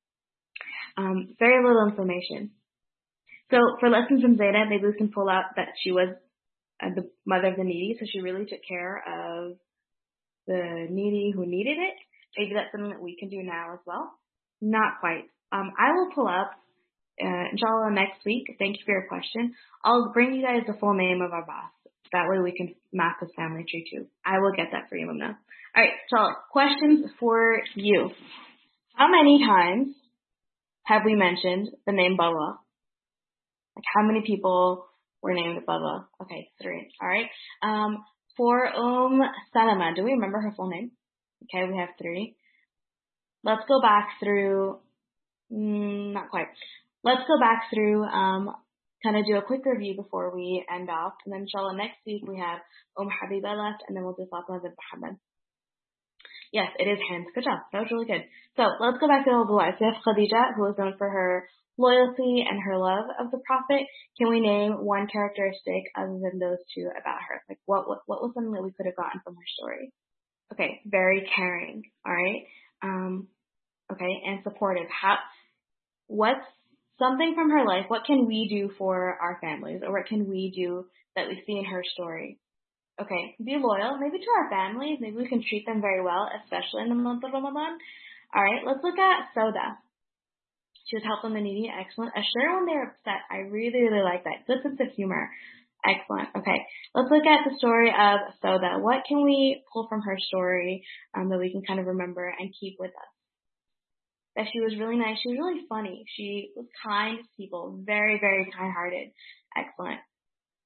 Very little information. So for lessons from Zainab, maybe we can pull out that she was the mother of the needy, so she really took care of the needy who needed it. Maybe that's something that we can do now as well. Not quite. I will pull up, inshallah, next week. Thank you for your question. I'll bring you guys the full name of our boss. That way we can map his family tree too. I will get that for you, Mumna. Alright, so questions for you. How many times have we mentioned the name Bala? Like how many people were named Bala? Okay, 3. Alright. For Salama, do we remember her full name? Okay, we have 3. Let's go back through, not quite. Let's go back through, kind of do a quick review before we end off. And then inshallah next week we have Habiba left, and then we'll do Fatima bint Muhammad. Yes, it is Hind. Good job. That was really good. So let's go back to all the wives. We have Khadija, who is known for her loyalty and her love of the Prophet. Can we name one characteristic other than those 2 about her? Like what was something that we could have gotten from her story? Okay, very caring. All right. Okay, and supportive. What's something from her life? What can we do for our families, or what can we do that we see in her story? Okay, be loyal, maybe to our families. Maybe we can treat them very well, especially in the month of Ramadan. All right, let's look at Sauda. She was helping the needy. Excellent. Ashura when they're upset. I really, really like that. Good sense of humor. Excellent. Okay, let's look at the story of Sauda. What can we pull from her story that we can kind of remember and keep with us? That she was really nice. She was really funny. She was kind to people. Very, very kind-hearted. Excellent.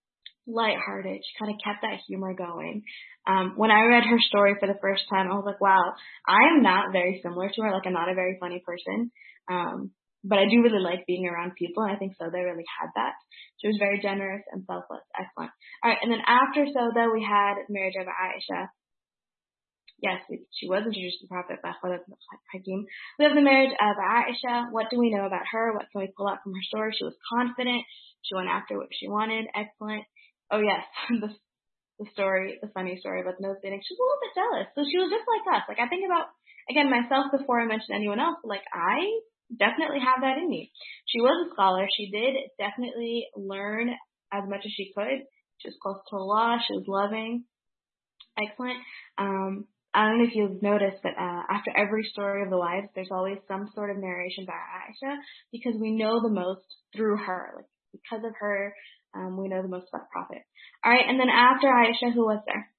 lighthearted. She kind of kept that humor going. When I read her story for the first time, I was like, wow, I am not very similar to her. Like, I'm not a very funny person. But I do really like being around people, and I think Sauda really had that. She was very generous and selfless. Excellent. All right, and then after Sauda, we had the marriage of Aisha. Yes, she was introduced to the Prophet by Khalid ibn Hakim. We have the marriage of Aisha. What do we know about her? What can we pull out from her story? She was confident. She went after what she wanted. Excellent. Oh, yes, the funny story about the nose dating. She was a little bit jealous. So she was just like us. Like, I think about, again, myself before I mentioned anyone else. Like, I definitely have that in me. She was a scholar. She did definitely learn as much as she could. She was close to Allah. She was loving. Excellent. I don't know if you've noticed, but after every story of the wives, there's always some sort of narration by Aisha, because we know the most through her. Like, because of her, we know the most about the Prophet. All right, and then after Aisha, who was there?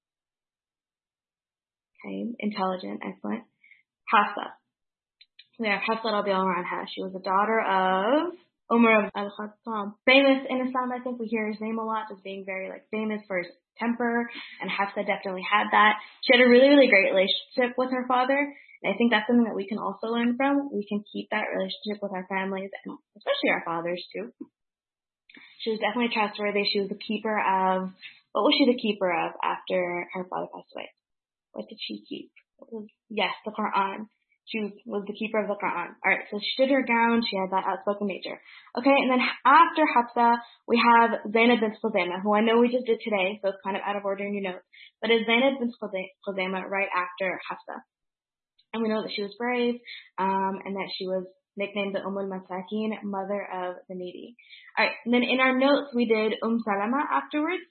Okay, intelligent, excellent. Hafsa. Yeah, Hafsa radiallahu anha. She was the daughter of Umar al-Khattab. Famous in Islam, I think we hear his name a lot, as being very famous for his temper, and Hafsa definitely had that. She had a really, really great relationship with her father, and I think that's something that we can also learn from. We can keep that relationship with our families, and especially our fathers too. She was definitely trustworthy. She was the keeper of, what was she the keeper of after her father passed away? What did she keep? Yes, the Quran. She was the keeper of the Quran. All right, so she did her gown. She had that outspoken nature. Okay, and then after Hafsa, we have Zainab bint Khuzaimah, who I know we just did today, so it's kind of out of order in your notes. But it's Zainab bint Khuzaimah right after Hafsa. And we know that she was brave, and that she was nicknamed the al-Masakin, mother of the needy. All right, and then in our notes, we did Salama afterwards.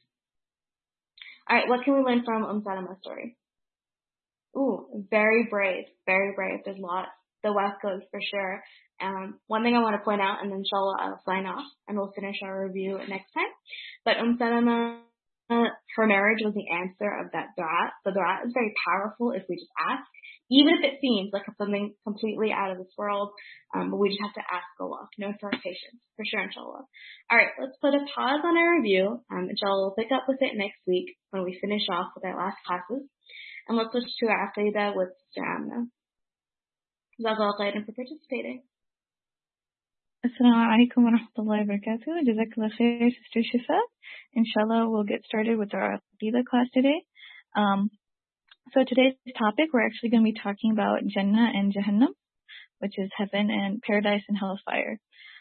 All right, what can we learn from Salama's story? Ooh, very brave, very brave. There's lots. The West Coast for sure. One thing I want to point out, and then inshallah I'll sign off, and we'll finish our review next time. But Salama, her marriage was the answer of that dua. The dua is very powerful if we just ask, even if it seems like something completely out of this world. But we just have to ask Allah, known for our patience, for sure, inshallah. All right, let's put a pause on our review. Inshallah, we'll pick up with it next week when we finish off with our last classes. And let's switch to our Aqidah with Sister Amna. Jazakallah khairan for participating. Assalamu alaikum wa rahmatullahi wa barakatuh. Jazakallah khair, Sister Shifa. Inshallah, we'll get started with our Aqidah class today. So today's topic, we're actually going to be talking about Jannah and Jahannam, which is heaven and paradise and hellfire.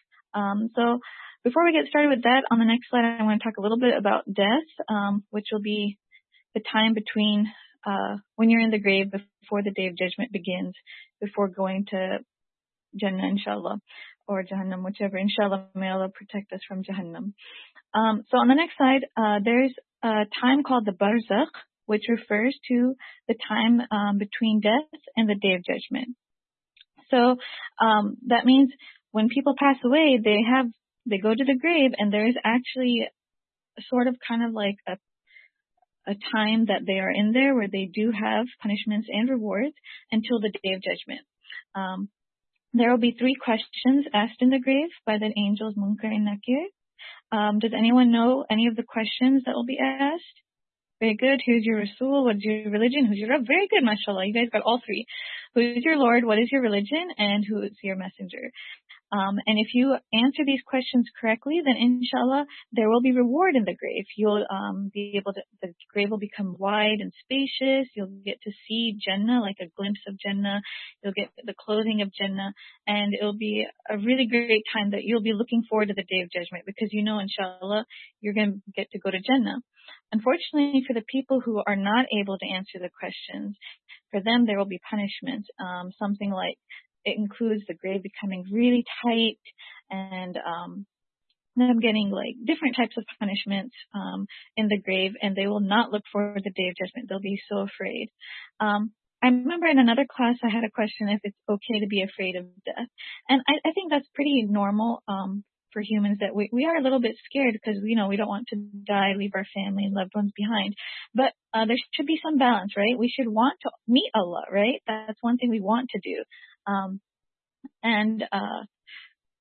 So before we get started with that, on the next slide, I want to talk a little bit about death, which will be the time between when you're in the grave before the day of judgment begins, before going to Jannah, inshallah, or Jahannam, whichever. Inshallah, may Allah protect us from Jahannam. So on the next slide, there's a time called the Barzakh, which refers to the time between death and the day of judgment. So that means when people pass away, they go to the grave, and there is actually sort of kind of like a time that they are in there where they do have punishments and rewards until the day of judgment. There will be 3 questions asked in the grave by the angels Munkar and Nakir. Does anyone know any of the questions that will be asked? Very good. Who's your Rasul? What is your religion? Who's your Rabb? Very good, mashallah. You guys got all 3. Who is your Lord? What is your religion? And who is your messenger? And if you answer these questions correctly, then inshallah, there will be reward in the grave. You'll be able to, the grave will become wide and spacious. You'll get to see Jannah, like a glimpse of Jannah. You'll get the clothing of Jannah, and it'll be a really great time that you'll be looking forward to the day of judgment, because you know, inshallah, you're going to get to go to Jannah. Unfortunately, for the people who are not able to answer the questions, for them there will be punishment. Something like, it includes the grave becoming really tight, and them getting like different types of punishments in the grave, and they will not look forward to the day of judgment. They'll be so afraid. I remember in another class I had a question if it's okay to be afraid of death. And I think that's pretty normal for humans, that we are a little bit scared because, you know, we don't want to die, leave our family and loved ones behind. But there should be some balance, right? We should want to meet Allah, right? That's one thing we want to do.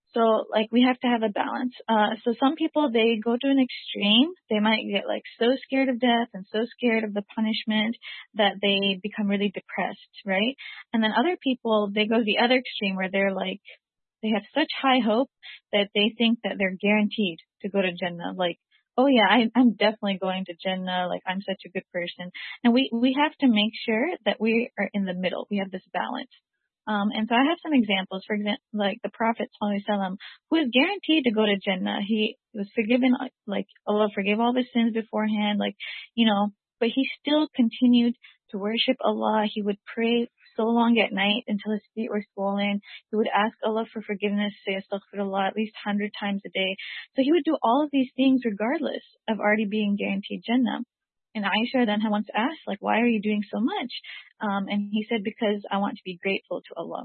So, like, we have to have a balance. So some people, they go to an extreme. They might get, like, so scared of death and so scared of the punishment that they become really depressed, right? And then other people, they go to the other extreme where they're, like, they have such high hope that they think that they're guaranteed to go to Jannah. Like, oh yeah, I'm definitely going to Jannah. Like, I'm such a good person. And we have to make sure that we are in the middle. We have this balance. And so I have some examples. For example, like the Prophet ﷺ, who is guaranteed to go to Jannah. He was forgiven, like Allah forgave all his sins beforehand, like, but he still continued to worship Allah. He would pray so long at night until his feet were swollen. He would ask Allah for forgiveness, say astaghfirullah at least 100 times a day. So he would do all of these things regardless of already being guaranteed Jannah. And Aisha then once asked, like, why are you doing so much? And he said, because I want to be grateful to Allah.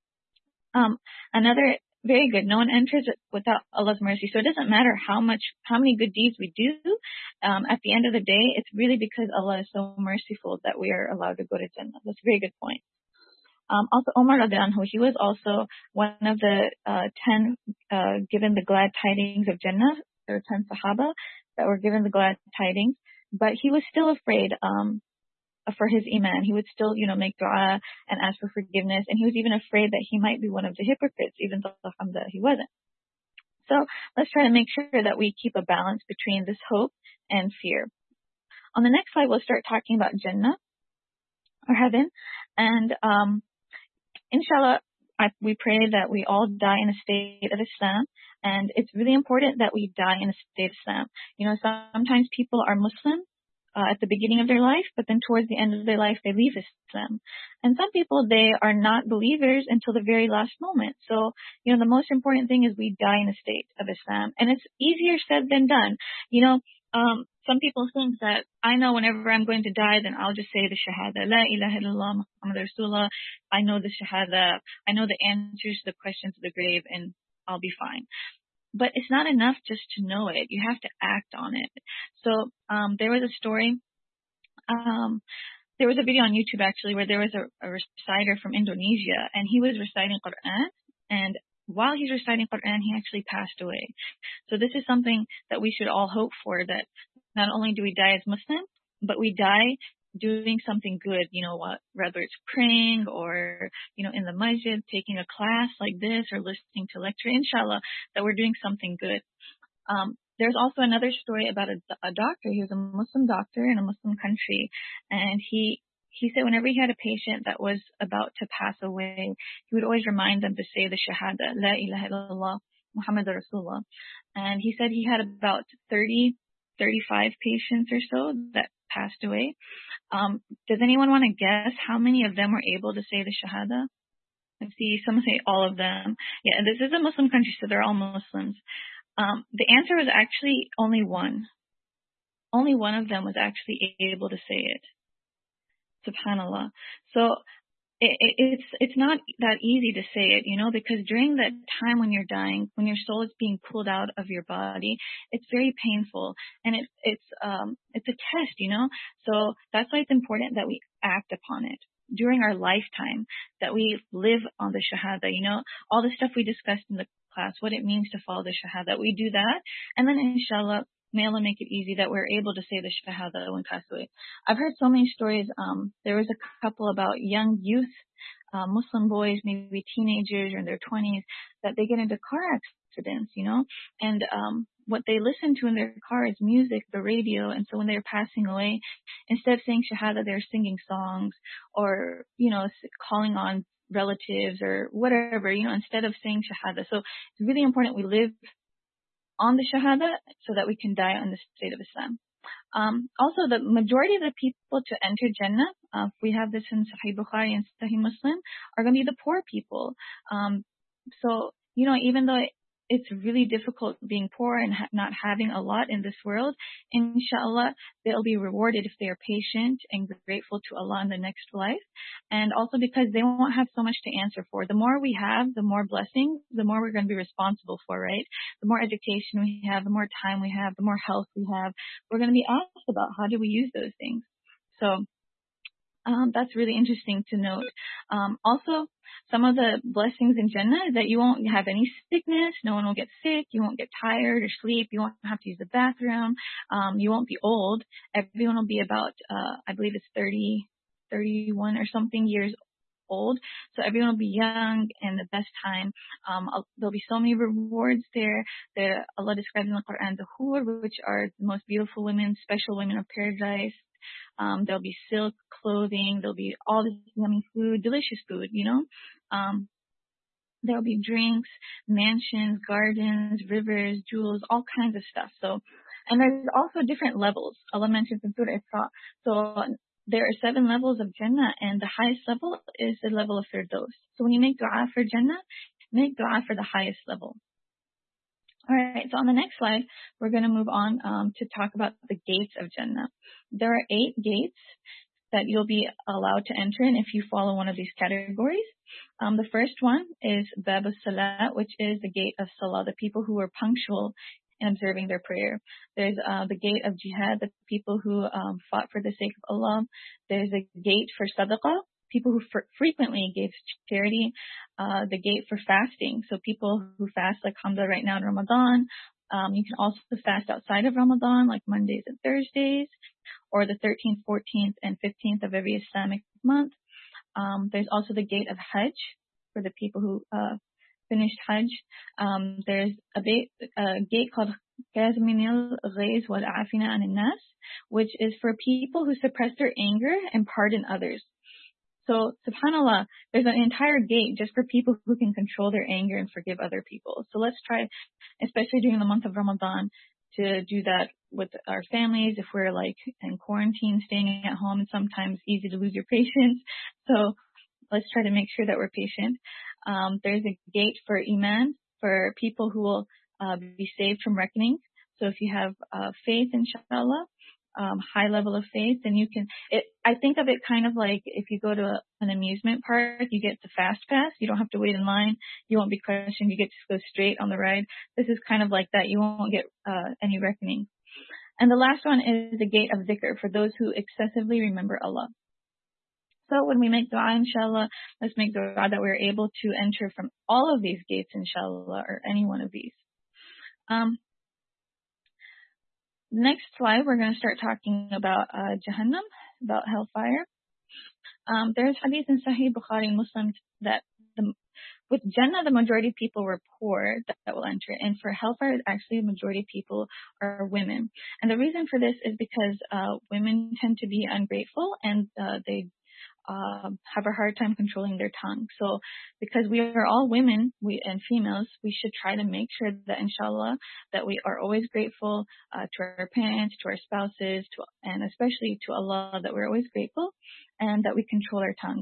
Another very good, no one enters without Allah's mercy. So it doesn't matter how many good deeds we do. At the end of the day, it's really because Allah is so merciful that we are allowed to go to Jannah. That's a very good point. Also, Umar radiallahu anhu, he was also one of the 10 given the glad tidings of Jannah. There were 10 Sahaba that were given the glad tidings, but he was still afraid for his iman. He would still, make dua and ask for forgiveness, and he was even afraid that he might be one of the hypocrites, even though alhamdulillah he wasn't. So let's try to make sure that we keep a balance between this hope and fear. On the next slide, we'll start talking about Jannah, or heaven, and inshallah, we pray that we all die in a state of Islam, and it's really important that we die in a state of Islam. Sometimes people are Muslim at the beginning of their life, but then towards the end of their life, they leave Islam. And some people, they are not believers until the very last moment. So, the most important thing is we die in a state of Islam. And it's easier said than done. Some people think that I know whenever I'm going to die, then I'll just say the Shahada, La ilaha illallah Muhammad Rasulullah. I know the Shahada. I know the answers to the questions of the grave, and I'll be fine. But it's not enough just to know it. You have to act on it. So there was a story. There was a video on YouTube actually where there was a reciter from Indonesia, and he was reciting Quran, and while he's reciting Quran, he actually passed away. So this is something that we should all hope for, that not only do we die as Muslims, but we die doing something good, whether it's praying or, in the masjid, taking a class like this or listening to lecture, inshallah, that we're doing something good. There's also another story about a doctor. He was a Muslim doctor in a Muslim country, and he said whenever he had a patient that was about to pass away, he would always remind them to say the Shahada, La ilaha illallah Muhammad Rasulullah. And he said he had about 35 patients or so that passed away. Does anyone want to guess how many of them were able to say the Shahada? I see some say all of them. Yeah, this is a Muslim country, so they're all Muslims. The answer was actually only one. Only one of them was actually able to say it. Subhanallah. So it's not that easy to say it, because during that time when you're dying, when your soul is being pulled out of your body, it's very painful, and it's a test, So that's why it's important that we act upon it during our lifetime, that we live on the Shahada, all the stuff we discussed in the class, what it means to follow the Shahada. We do that, and then inshallah, may Allah make it easy that we're able to say the Shahada when passed away. I've heard so many stories. There was a couple about young youth, Muslim boys, maybe teenagers or in their 20s, that they get into car accidents, and what they listen to in their car is music, the radio, and so when they're passing away, instead of saying Shahada, they're singing songs or, calling on relatives or whatever, instead of saying Shahada. So it's really important we live on the Shahada so that we can die in the state of Islam. Also, the majority of the people to enter Jannah, we have this in Sahih Bukhari and Sahih Muslim, are going to be the poor people. So, even though it's really difficult being poor and not having a lot in this world, inshallah, they'll be rewarded if they are patient and grateful to Allah in the next life. And also because they won't have so much to answer for. The more we have, the more blessings, the more we're going to be responsible for, right? The more education we have, the more time we have, the more health we have, we're going to be asked about how do we use those things. So, That's really interesting to note. Also, some of the blessings in Jannah is that you won't have any sickness, no one will get sick, you won't get tired or sleep, you won't have to use the bathroom, you won't be old. Everyone will be about, I believe it's 30, 31 or something years old. So everyone will be young and the best time. There'll be so many rewards there. Allah describes in the Quran the Hur, which are the most beautiful women, special women of paradise. There'll be silk clothing. There'll be all this yummy food, delicious food, There'll be drinks, mansions, gardens, rivers, jewels, all kinds of stuff. So, and there's also different levels. Allah mentions in Surah Isra. So there are 7 levels of Jannah, and the highest level is the level of Firdaus. So when you make dua for Jannah, make dua for the highest level. All right, so on the next slide, we're going to move on to talk about the gates of Jannah. There are 8 gates that you'll be allowed to enter in if you follow one of these categories. The first one is Bab al-Salat, which is the gate of Salah, the people who are punctual in observing their prayer. There's the gate of Jihad, the people who fought for the sake of Allah. There's a gate for Sadaqah, people who frequently gave charity. The gate for fasting, so people who fast like Hamza right now in Ramadan. You can also fast outside of Ramadan, like Mondays and Thursdays, or the 13th, 14th, and 15th of every Islamic month. There's also the gate of Hajj for the people who finished Hajj. There's a gate called Kazimin al-Ghayz wal-Afina an nas, which is for people who suppress their anger and pardon others. So, subhanAllah, there's an entire gate just for people who can control their anger and forgive other people. So let's try, especially during the month of Ramadan, to do that with our families. If we're like in quarantine, staying at home, it's sometimes easy to lose your patience. So let's try to make sure that we're patient. There's a gate for Iman, for people who will be saved from reckoning. So if you have faith, inshallah, high level of faith, then you can, I think of it kind of like if you go to an amusement park, you get the fast pass. You don't have to wait in line. You won't be questioned. You get to go straight on the ride. This is kind of like that. You won't get any reckoning. And the last one is the gate of zikr, for those who excessively remember Allah. So when we make dua, inshallah, let's make dua that we're able to enter from all of these gates, inshallah, or any one of these. Next slide, we're going to start talking about Jahannam, about hellfire. There's hadith in Sahih Bukhari and Muslim that with Jannah, the majority of people were poor that will enter. And for hellfire, actually, the majority of people are women. And the reason for this is because women tend to be ungrateful and they have a hard time controlling their tongue. So because we are all women and females, we should try to make sure that, inshallah, that we are always grateful to our parents, to our spouses, and especially to Allah, that we're always grateful and that we control our tongue.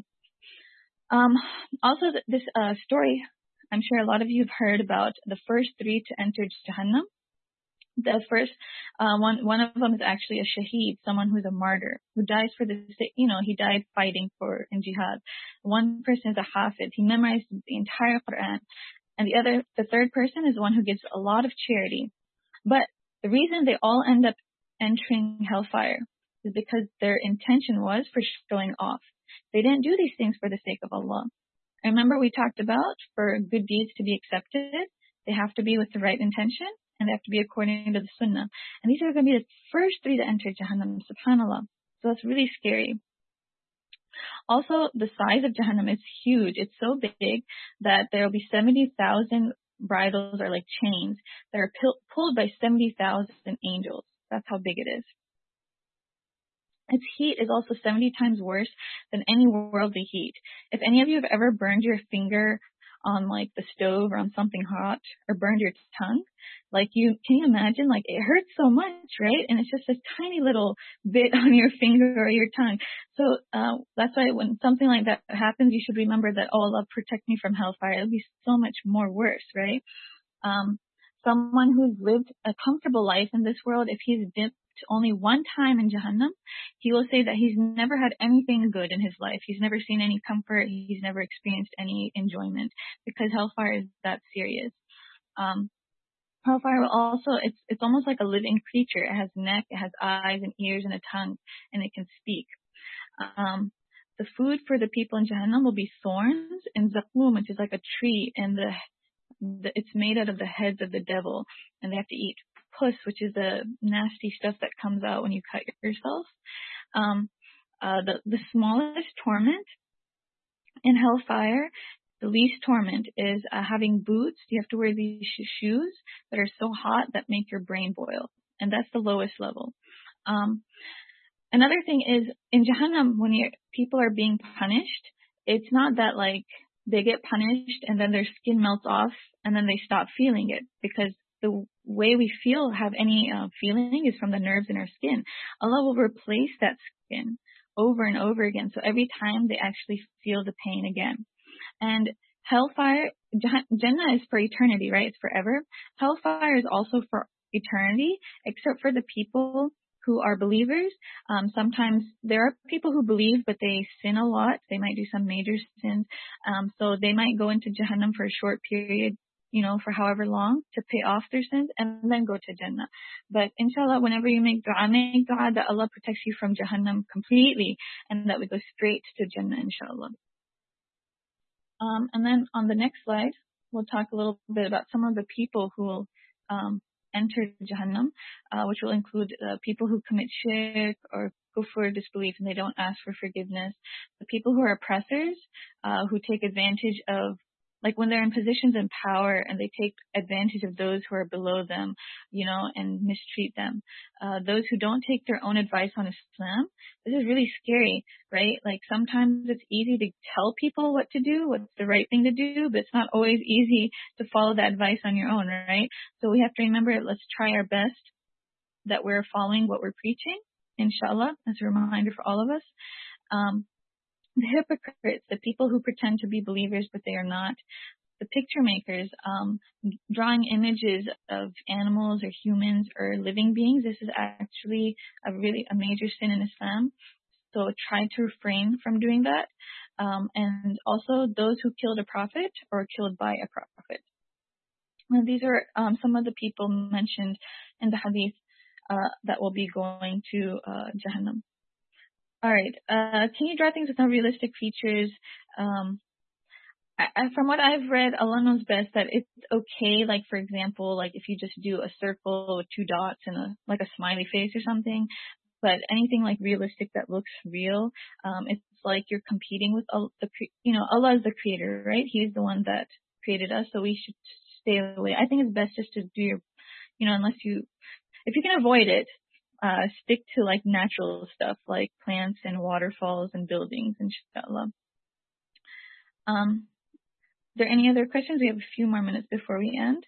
Also, this story, I'm sure a lot of you have heard about the first 3 to enter Jahannam. The first one of them is actually a shaheed, someone who's a martyr, who dies for the, he died fighting in jihad. One person is a hafid, he memorized the entire Quran. And the third person is the one who gives a lot of charity. But the reason they all end up entering hellfire is because their intention was for showing off. They didn't do these things for the sake of Allah. I remember we talked about for good deeds to be accepted, they have to be with the right intention. And they have to be according to the sunnah. And these are going to be the first 3 to enter Jahannam, subhanAllah. So that's really scary. Also, the size of Jahannam is huge. It's so big that there will be 70,000 bridles or like chains that are pulled by 70,000 angels. That's how big it is. Its heat is also 70 times worse than any worldly heat. If any of you have ever burned your finger on like the stove or on something hot or burned your tongue, can you imagine, it hurts so much, right? And it's just a tiny little bit on your finger or your tongue. So that's why when something like that happens, you should remember that, oh, Allah, protect me from hellfire. It'll be so much more worse, right? Someone who's lived a comfortable life in this world, if he's dipped only one time in Jahannam, he will say that he's never had anything good in his life. He's never seen any comfort. He's never experienced any enjoyment, because hellfire is that serious. Hellfire will also, it's almost like a living creature. It has neck, it has eyes and ears and a tongue, and it can speak. the food for the people in Jahannam will be thorns and zaqum, which is like a tree, and it's made out of the heads of the devil, and they have to eat pus, which is the nasty stuff that comes out when you cut yourself. The smallest torment in hellfire, the least torment, is having boots. You have to wear these shoes that are so hot that make your brain boil, and that's the lowest level. Another thing is, in Jahannam, when people are being punished, it's not that like they get punished and then their skin melts off and then they stop feeling it, because the way we have any feeling is from the nerves in our skin. Allah will replace that skin over and over again. So every time they actually feel the pain again. And hellfire, Jannah is for eternity, right? It's forever. Hellfire is also for eternity, except for the people who are believers. Sometimes there are people who believe, but they sin a lot. They might do some major sins. So they might go into Jahannam for a short period, for however long, to pay off their sins and then go to Jannah. But inshallah, whenever you make dua that Allah protects you from Jahannam completely and that we go straight to Jannah, inshallah. And then on the next slide, we'll talk a little bit about some of the people who will enter Jahannam, which will include people who commit shirk or kufr, disbelief, and they don't ask for forgiveness. The people who are oppressors, who take advantage of, like when they're in positions of power and they take advantage of those who are below them, and mistreat them. Those who don't take their own advice on Islam. This is really scary, right? Like sometimes it's easy to tell people what to do, what's the right thing to do, but it's not always easy to follow that advice on your own, right? So we have to remember, let's try our best that we're following what we're preaching, inshallah, as a reminder for all of us. The hypocrites, the people who pretend to be believers but they are not. The picture makers, drawing images of animals or humans or living beings. This is actually a major sin in Islam. So try to refrain from doing that. And also those who killed a prophet or killed by a prophet. And these are some of the people mentioned in the hadith that will be going to Jahannam. All right. Can you draw things with no realistic features? From what I've read, Allah knows best that it's okay. Like, for example, like if you just do a circle with 2 dots and like a smiley face or something. But anything like realistic that looks real, it's like you're competing with Allah is the creator, right? He's the one that created us, so we should stay away. I think it's best just to do your, if you can avoid it, stick to like natural stuff like plants and waterfalls and buildings, inshallah. Are there any other questions? We have a few more minutes before we end.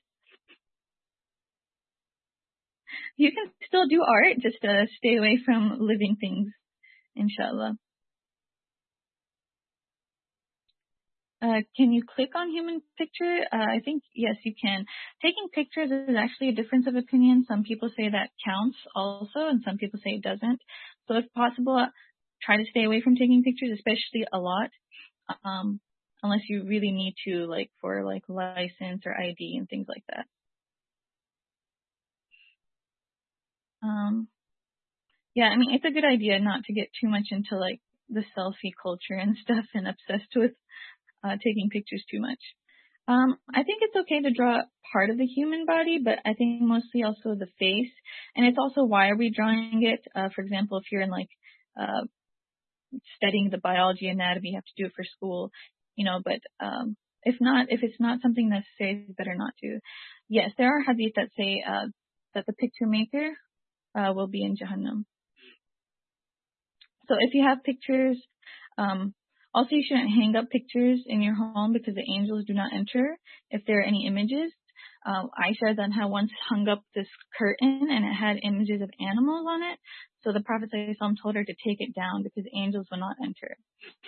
You can still do art, just stay away from living things, inshallah. Can you click on human picture? I think, yes, you can. Taking pictures is actually a difference of opinion. Some people say that counts also, and some people say it doesn't. So if possible, try to stay away from taking pictures, especially a lot, unless you really need to, like for like license or ID and things like that. Yeah, I mean, it's a good idea not to get too much into like the selfie culture and stuff and obsessed with taking pictures too much. I think it's okay to draw part of the human body, but I think mostly also the face. And it's also why are we drawing it? For example, if you're in like studying the biology anatomy, you have to do it for school, but if it's not something necessary, it's better not to. Yes, there are hadith that say that the picture maker will be in Jahannam. So if you have pictures, also you shouldn't hang up pictures in your home because the angels do not enter if there are any images. Aisha then had once hung up this curtain and it had images of animals on it. So the Prophet ﷺ told her to take it down because angels will not enter.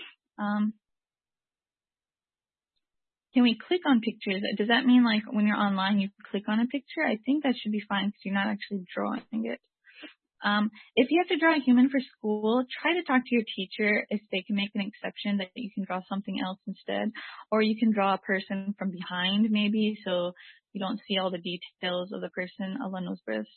Can we click on pictures? Does that mean like when you're online you click on a picture? I think that should be fine because you're not actually drawing it. If you have to draw a human for school, try to talk to your teacher if they can make an exception that you can draw something else instead. Or you can draw a person from behind maybe so you don't see all the details of the person. Allah knows best.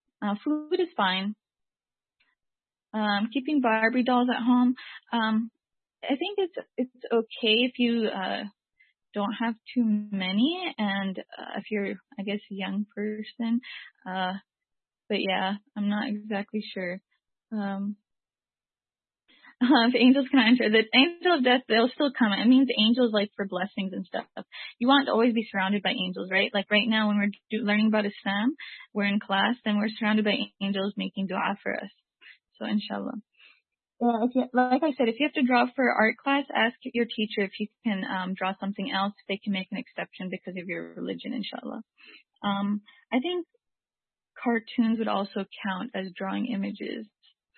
Food is fine. Keeping Barbie dolls at home. I think it's okay if you don't have too many, and if you're, I guess, a young person. But yeah, I'm not exactly sure. If angels can enter, the angel of death, they'll still come. It means angels like for blessings and stuff. You want to always be surrounded by angels, right? Like right now when we're learning about Islam, we're in class, then we're surrounded by angels making dua for us. So inshallah. Like I said, if you have to draw for art class, ask your teacher if you can draw something else, if they can make an exception because of your religion, inshallah. I think cartoons would also count as drawing images.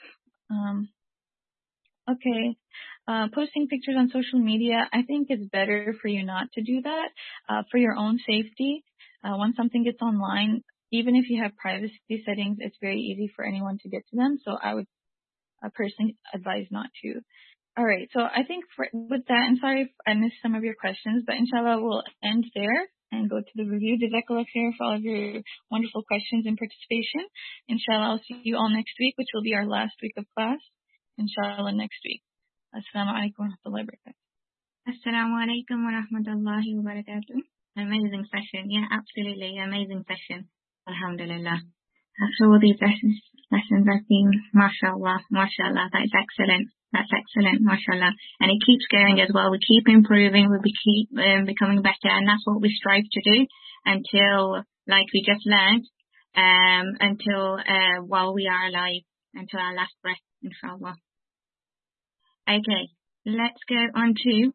Okay. Posting pictures on social media, I think it's better for you not to do that for your own safety. Once something gets online, even if you have privacy settings, it's very easy for anyone to get to them. So I would personally advise not to. All right. So I think with that, I'm sorry if I missed some of your questions, but inshallah we'll end there and go to the review. Jazakallah khair for all of your wonderful questions and participation. Inshallah, I'll see you all next week, which will be our last week of class. Inshallah next week. Assalamu alaikum wa rahmatullahi wa barakatuh. Assalamu alaikum wa rahmatullahi wa barakatuh. Amazing session. Yeah, absolutely. Amazing session. Alhamdulillah. After all these lessons I've been, mashallah, mashallah. That's excellent. That's excellent, mashallah. And it keeps going as well. We keep improving. We keep becoming better. And that's what we strive to do until, like we just learned, until while we are alive, until our last breath, inshallah. Okay, let's go on to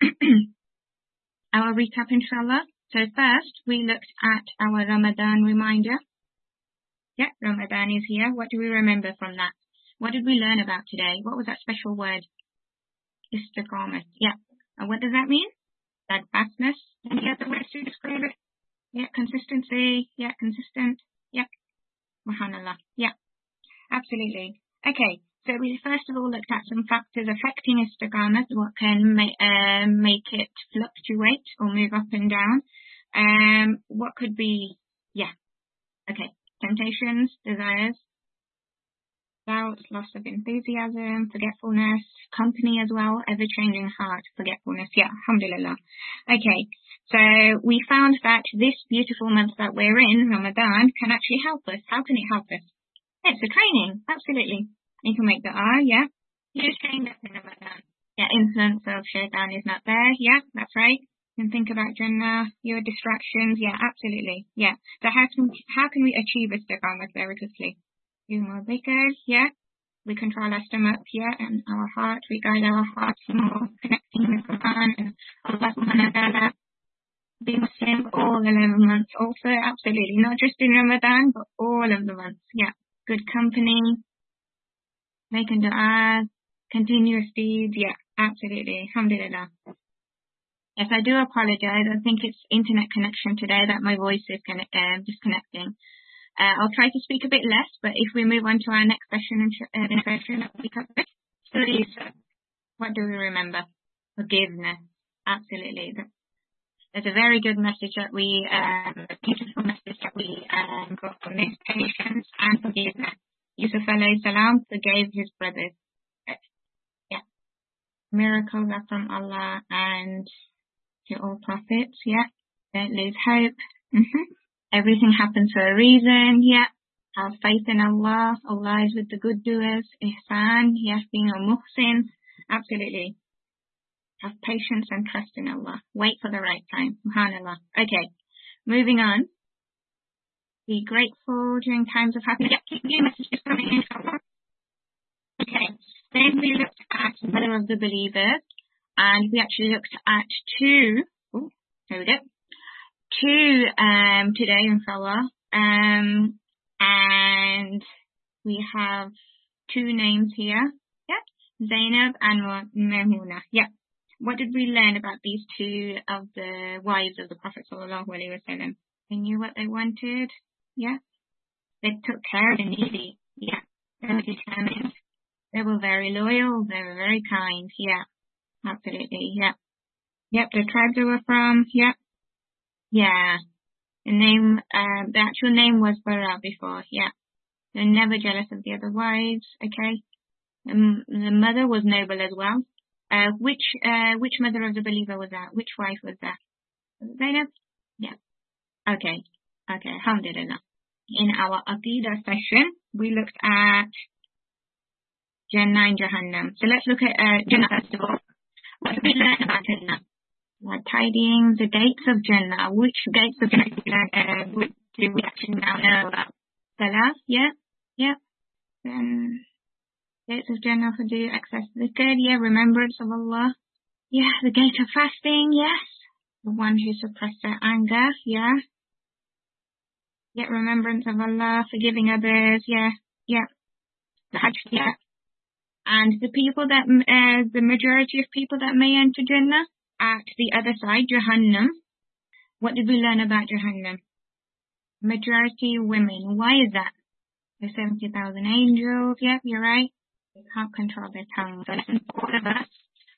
our recap, inshallah. So first, we looked at our Ramadan reminder. Yeah, Ramadan is here. What do we remember from that? What did we learn about today? What was that special word? Istiqamah. Yeah. And what does that mean? Steadfastness. Any other words to describe it? Yeah, consistency. Yeah, consistent. Yeah. Subhanallah. Yeah, absolutely. Okay. So we first of all looked at some factors affecting istiqamah, what can make it fluctuate or move up and down. What could be, okay, temptations, desires, doubts, loss of enthusiasm, forgetfulness, company as well, ever-changing heart, forgetfulness. Yeah, alhamdulillah. Okay, so we found that this beautiful month that we're in, Ramadan, can actually help us. How can it help us? It's a training, absolutely. You can make dua, yeah. You just train up in Ramadan. Yeah, influence of shaitan is not there. Yeah, that's right. You can think about Jannah, your distractions. Yeah, absolutely. Yeah. So how can we achieve istiqamah very quickly? Do more dhikr, yeah. We control our stomach, yeah, and our heart. We guide our hearts more, connecting with Quran and Allah subhanahu wa ta'ala. Be Muslim all 11 months also, absolutely. Not just in Ramadan, but all of the months. Yeah. Good company. Making dua, continuous deeds, yeah, absolutely, alhamdulillah. Yes, I do apologize. I think it's internet connection today that my voice is disconnecting. I'll try to speak a bit less, but if we move on to our next session, that will be covered. Please, what do we remember? Forgiveness, absolutely. There's a very good message that a beautiful message that we got from this: patience and forgiveness. Yusuf alayhi salam forgave his brothers. Yeah. Miracles are from Allah and to all prophets. Yeah. Don't lose hope. Everything happens for a reason. Yeah. Have faith in Allah. Allah is with the good doers. Ihsan. Yeah. Being a muhsin. Absolutely. Have patience and trust in Allah. Wait for the right time. Subhanallah. Okay. Moving on. Be grateful during times of happiness. Keep new messages coming in. Okay. Then we looked at the mother of the believers, and we actually looked at two today, inshallah. And we have two names here. Yeah. Zainab and Maimuna. Yeah. What did we learn about these two of the wives of the Prophet sallallahu alaihi wasallam? They knew what they wanted. Yeah. They took care of the needy. Yeah. They were determined. They were very loyal. They were very kind. Yeah. Absolutely. Yeah. Yep. The tribe they were from. Yep. Yeah. The actual name was Bara before. Yeah. They're never jealous of the other wives. Okay. The mother was noble as well. Which mother of the believer was that? Which wife was that? Was it Zainab? Yeah. Okay. Alhamdulillah. In our Aqidah session, we looked at Jannah and Jahannam. So let's look at Jannah first of all. What did we learn about Jannah? We're tidying the gates of Jannah. Which gates of Jannah do we actually now know about? Salah? Yeah. Then gates of Jannah for do access to the good. Yeah, remembrance of Allah. Yeah, the gate of fasting. Yes. The one who suppressed their anger. Yeah. Yeah, remembrance of Allah, forgiving others. Yeah. The Hajj. Yeah. And the people that, the majority of people that may enter Jannah at the other side, Jahannam. What did we learn about Jahannam? Majority women. Why is that? There's 70,000 angels. Yep, you're right. They can't control their tongues. So listen, all of us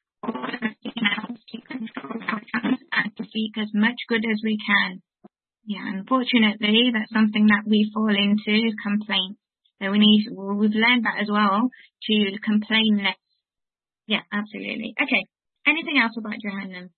now to control our tongues and to seek as much good as we can. Yeah, unfortunately, that's something that we fall into, complaint. So we've learned that as well, to complain less. Yeah, absolutely. Okay, anything else about Jahannam?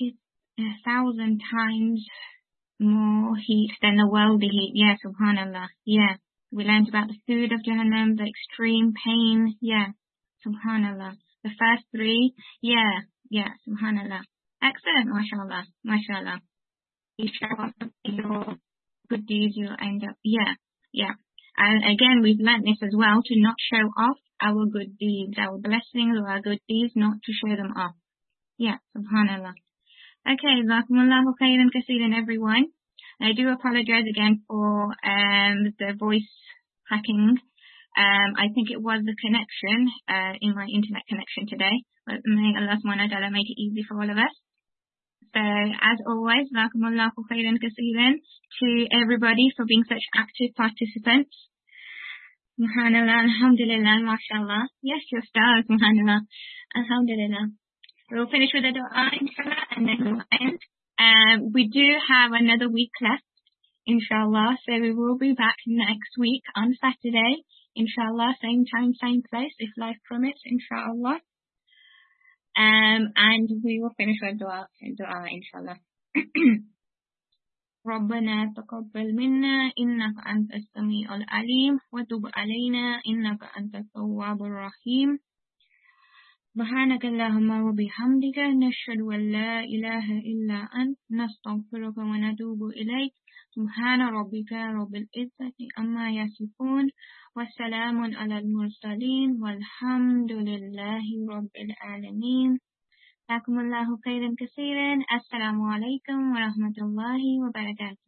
70,000 times more heat than the worldly heat. Yeah, subhanallah. Yeah, we learned about the food of Jahannam, the extreme pain. Yeah, subhanallah. The first three. Yeah, subhanallah. Excellent, mashallah. You show off your good deeds, you'll end up. Yeah. And again, we've learnt this as well, to not show off our good deeds, our blessings or our good deeds, not to show them off. Yeah, subhanallah. Okay, jazakumullahu khairan kaseeran, everyone. I do apologize again for the voice hacking. I think it was the connection in my internet connection today. But may Allah subhanahu wa ta'ala make it easy for all of us. So, as always, jazakumullahu khairan kaseeran to everybody for being such active participants. Subhanallah, alhamdulillah, mashallah. Yes, your stars, subhanallah. Alhamdulillah. We'll finish with a dua, inshallah, and then we'll end. We do have another week left, inshallah. So we will be back next week on Saturday, inshallah, same time, same place, if life permits, inshallah. And we will finish with dua, inshallah. ربنا تقبل منا إنك أنت السميع العليم وتب علينا إنك أنت التواب الرحيم سبحانك اللهم وبحمدك نشهد أن لا إله إلا أنت نستغفرك ونتوب إليك سبحان ربك رب العزة عما يصفون وسلام على المرسلين والحمد لله رب العالمين. جزاكم الله خيرا كثيرا. السلام عليكم ورحمة الله وبركاته.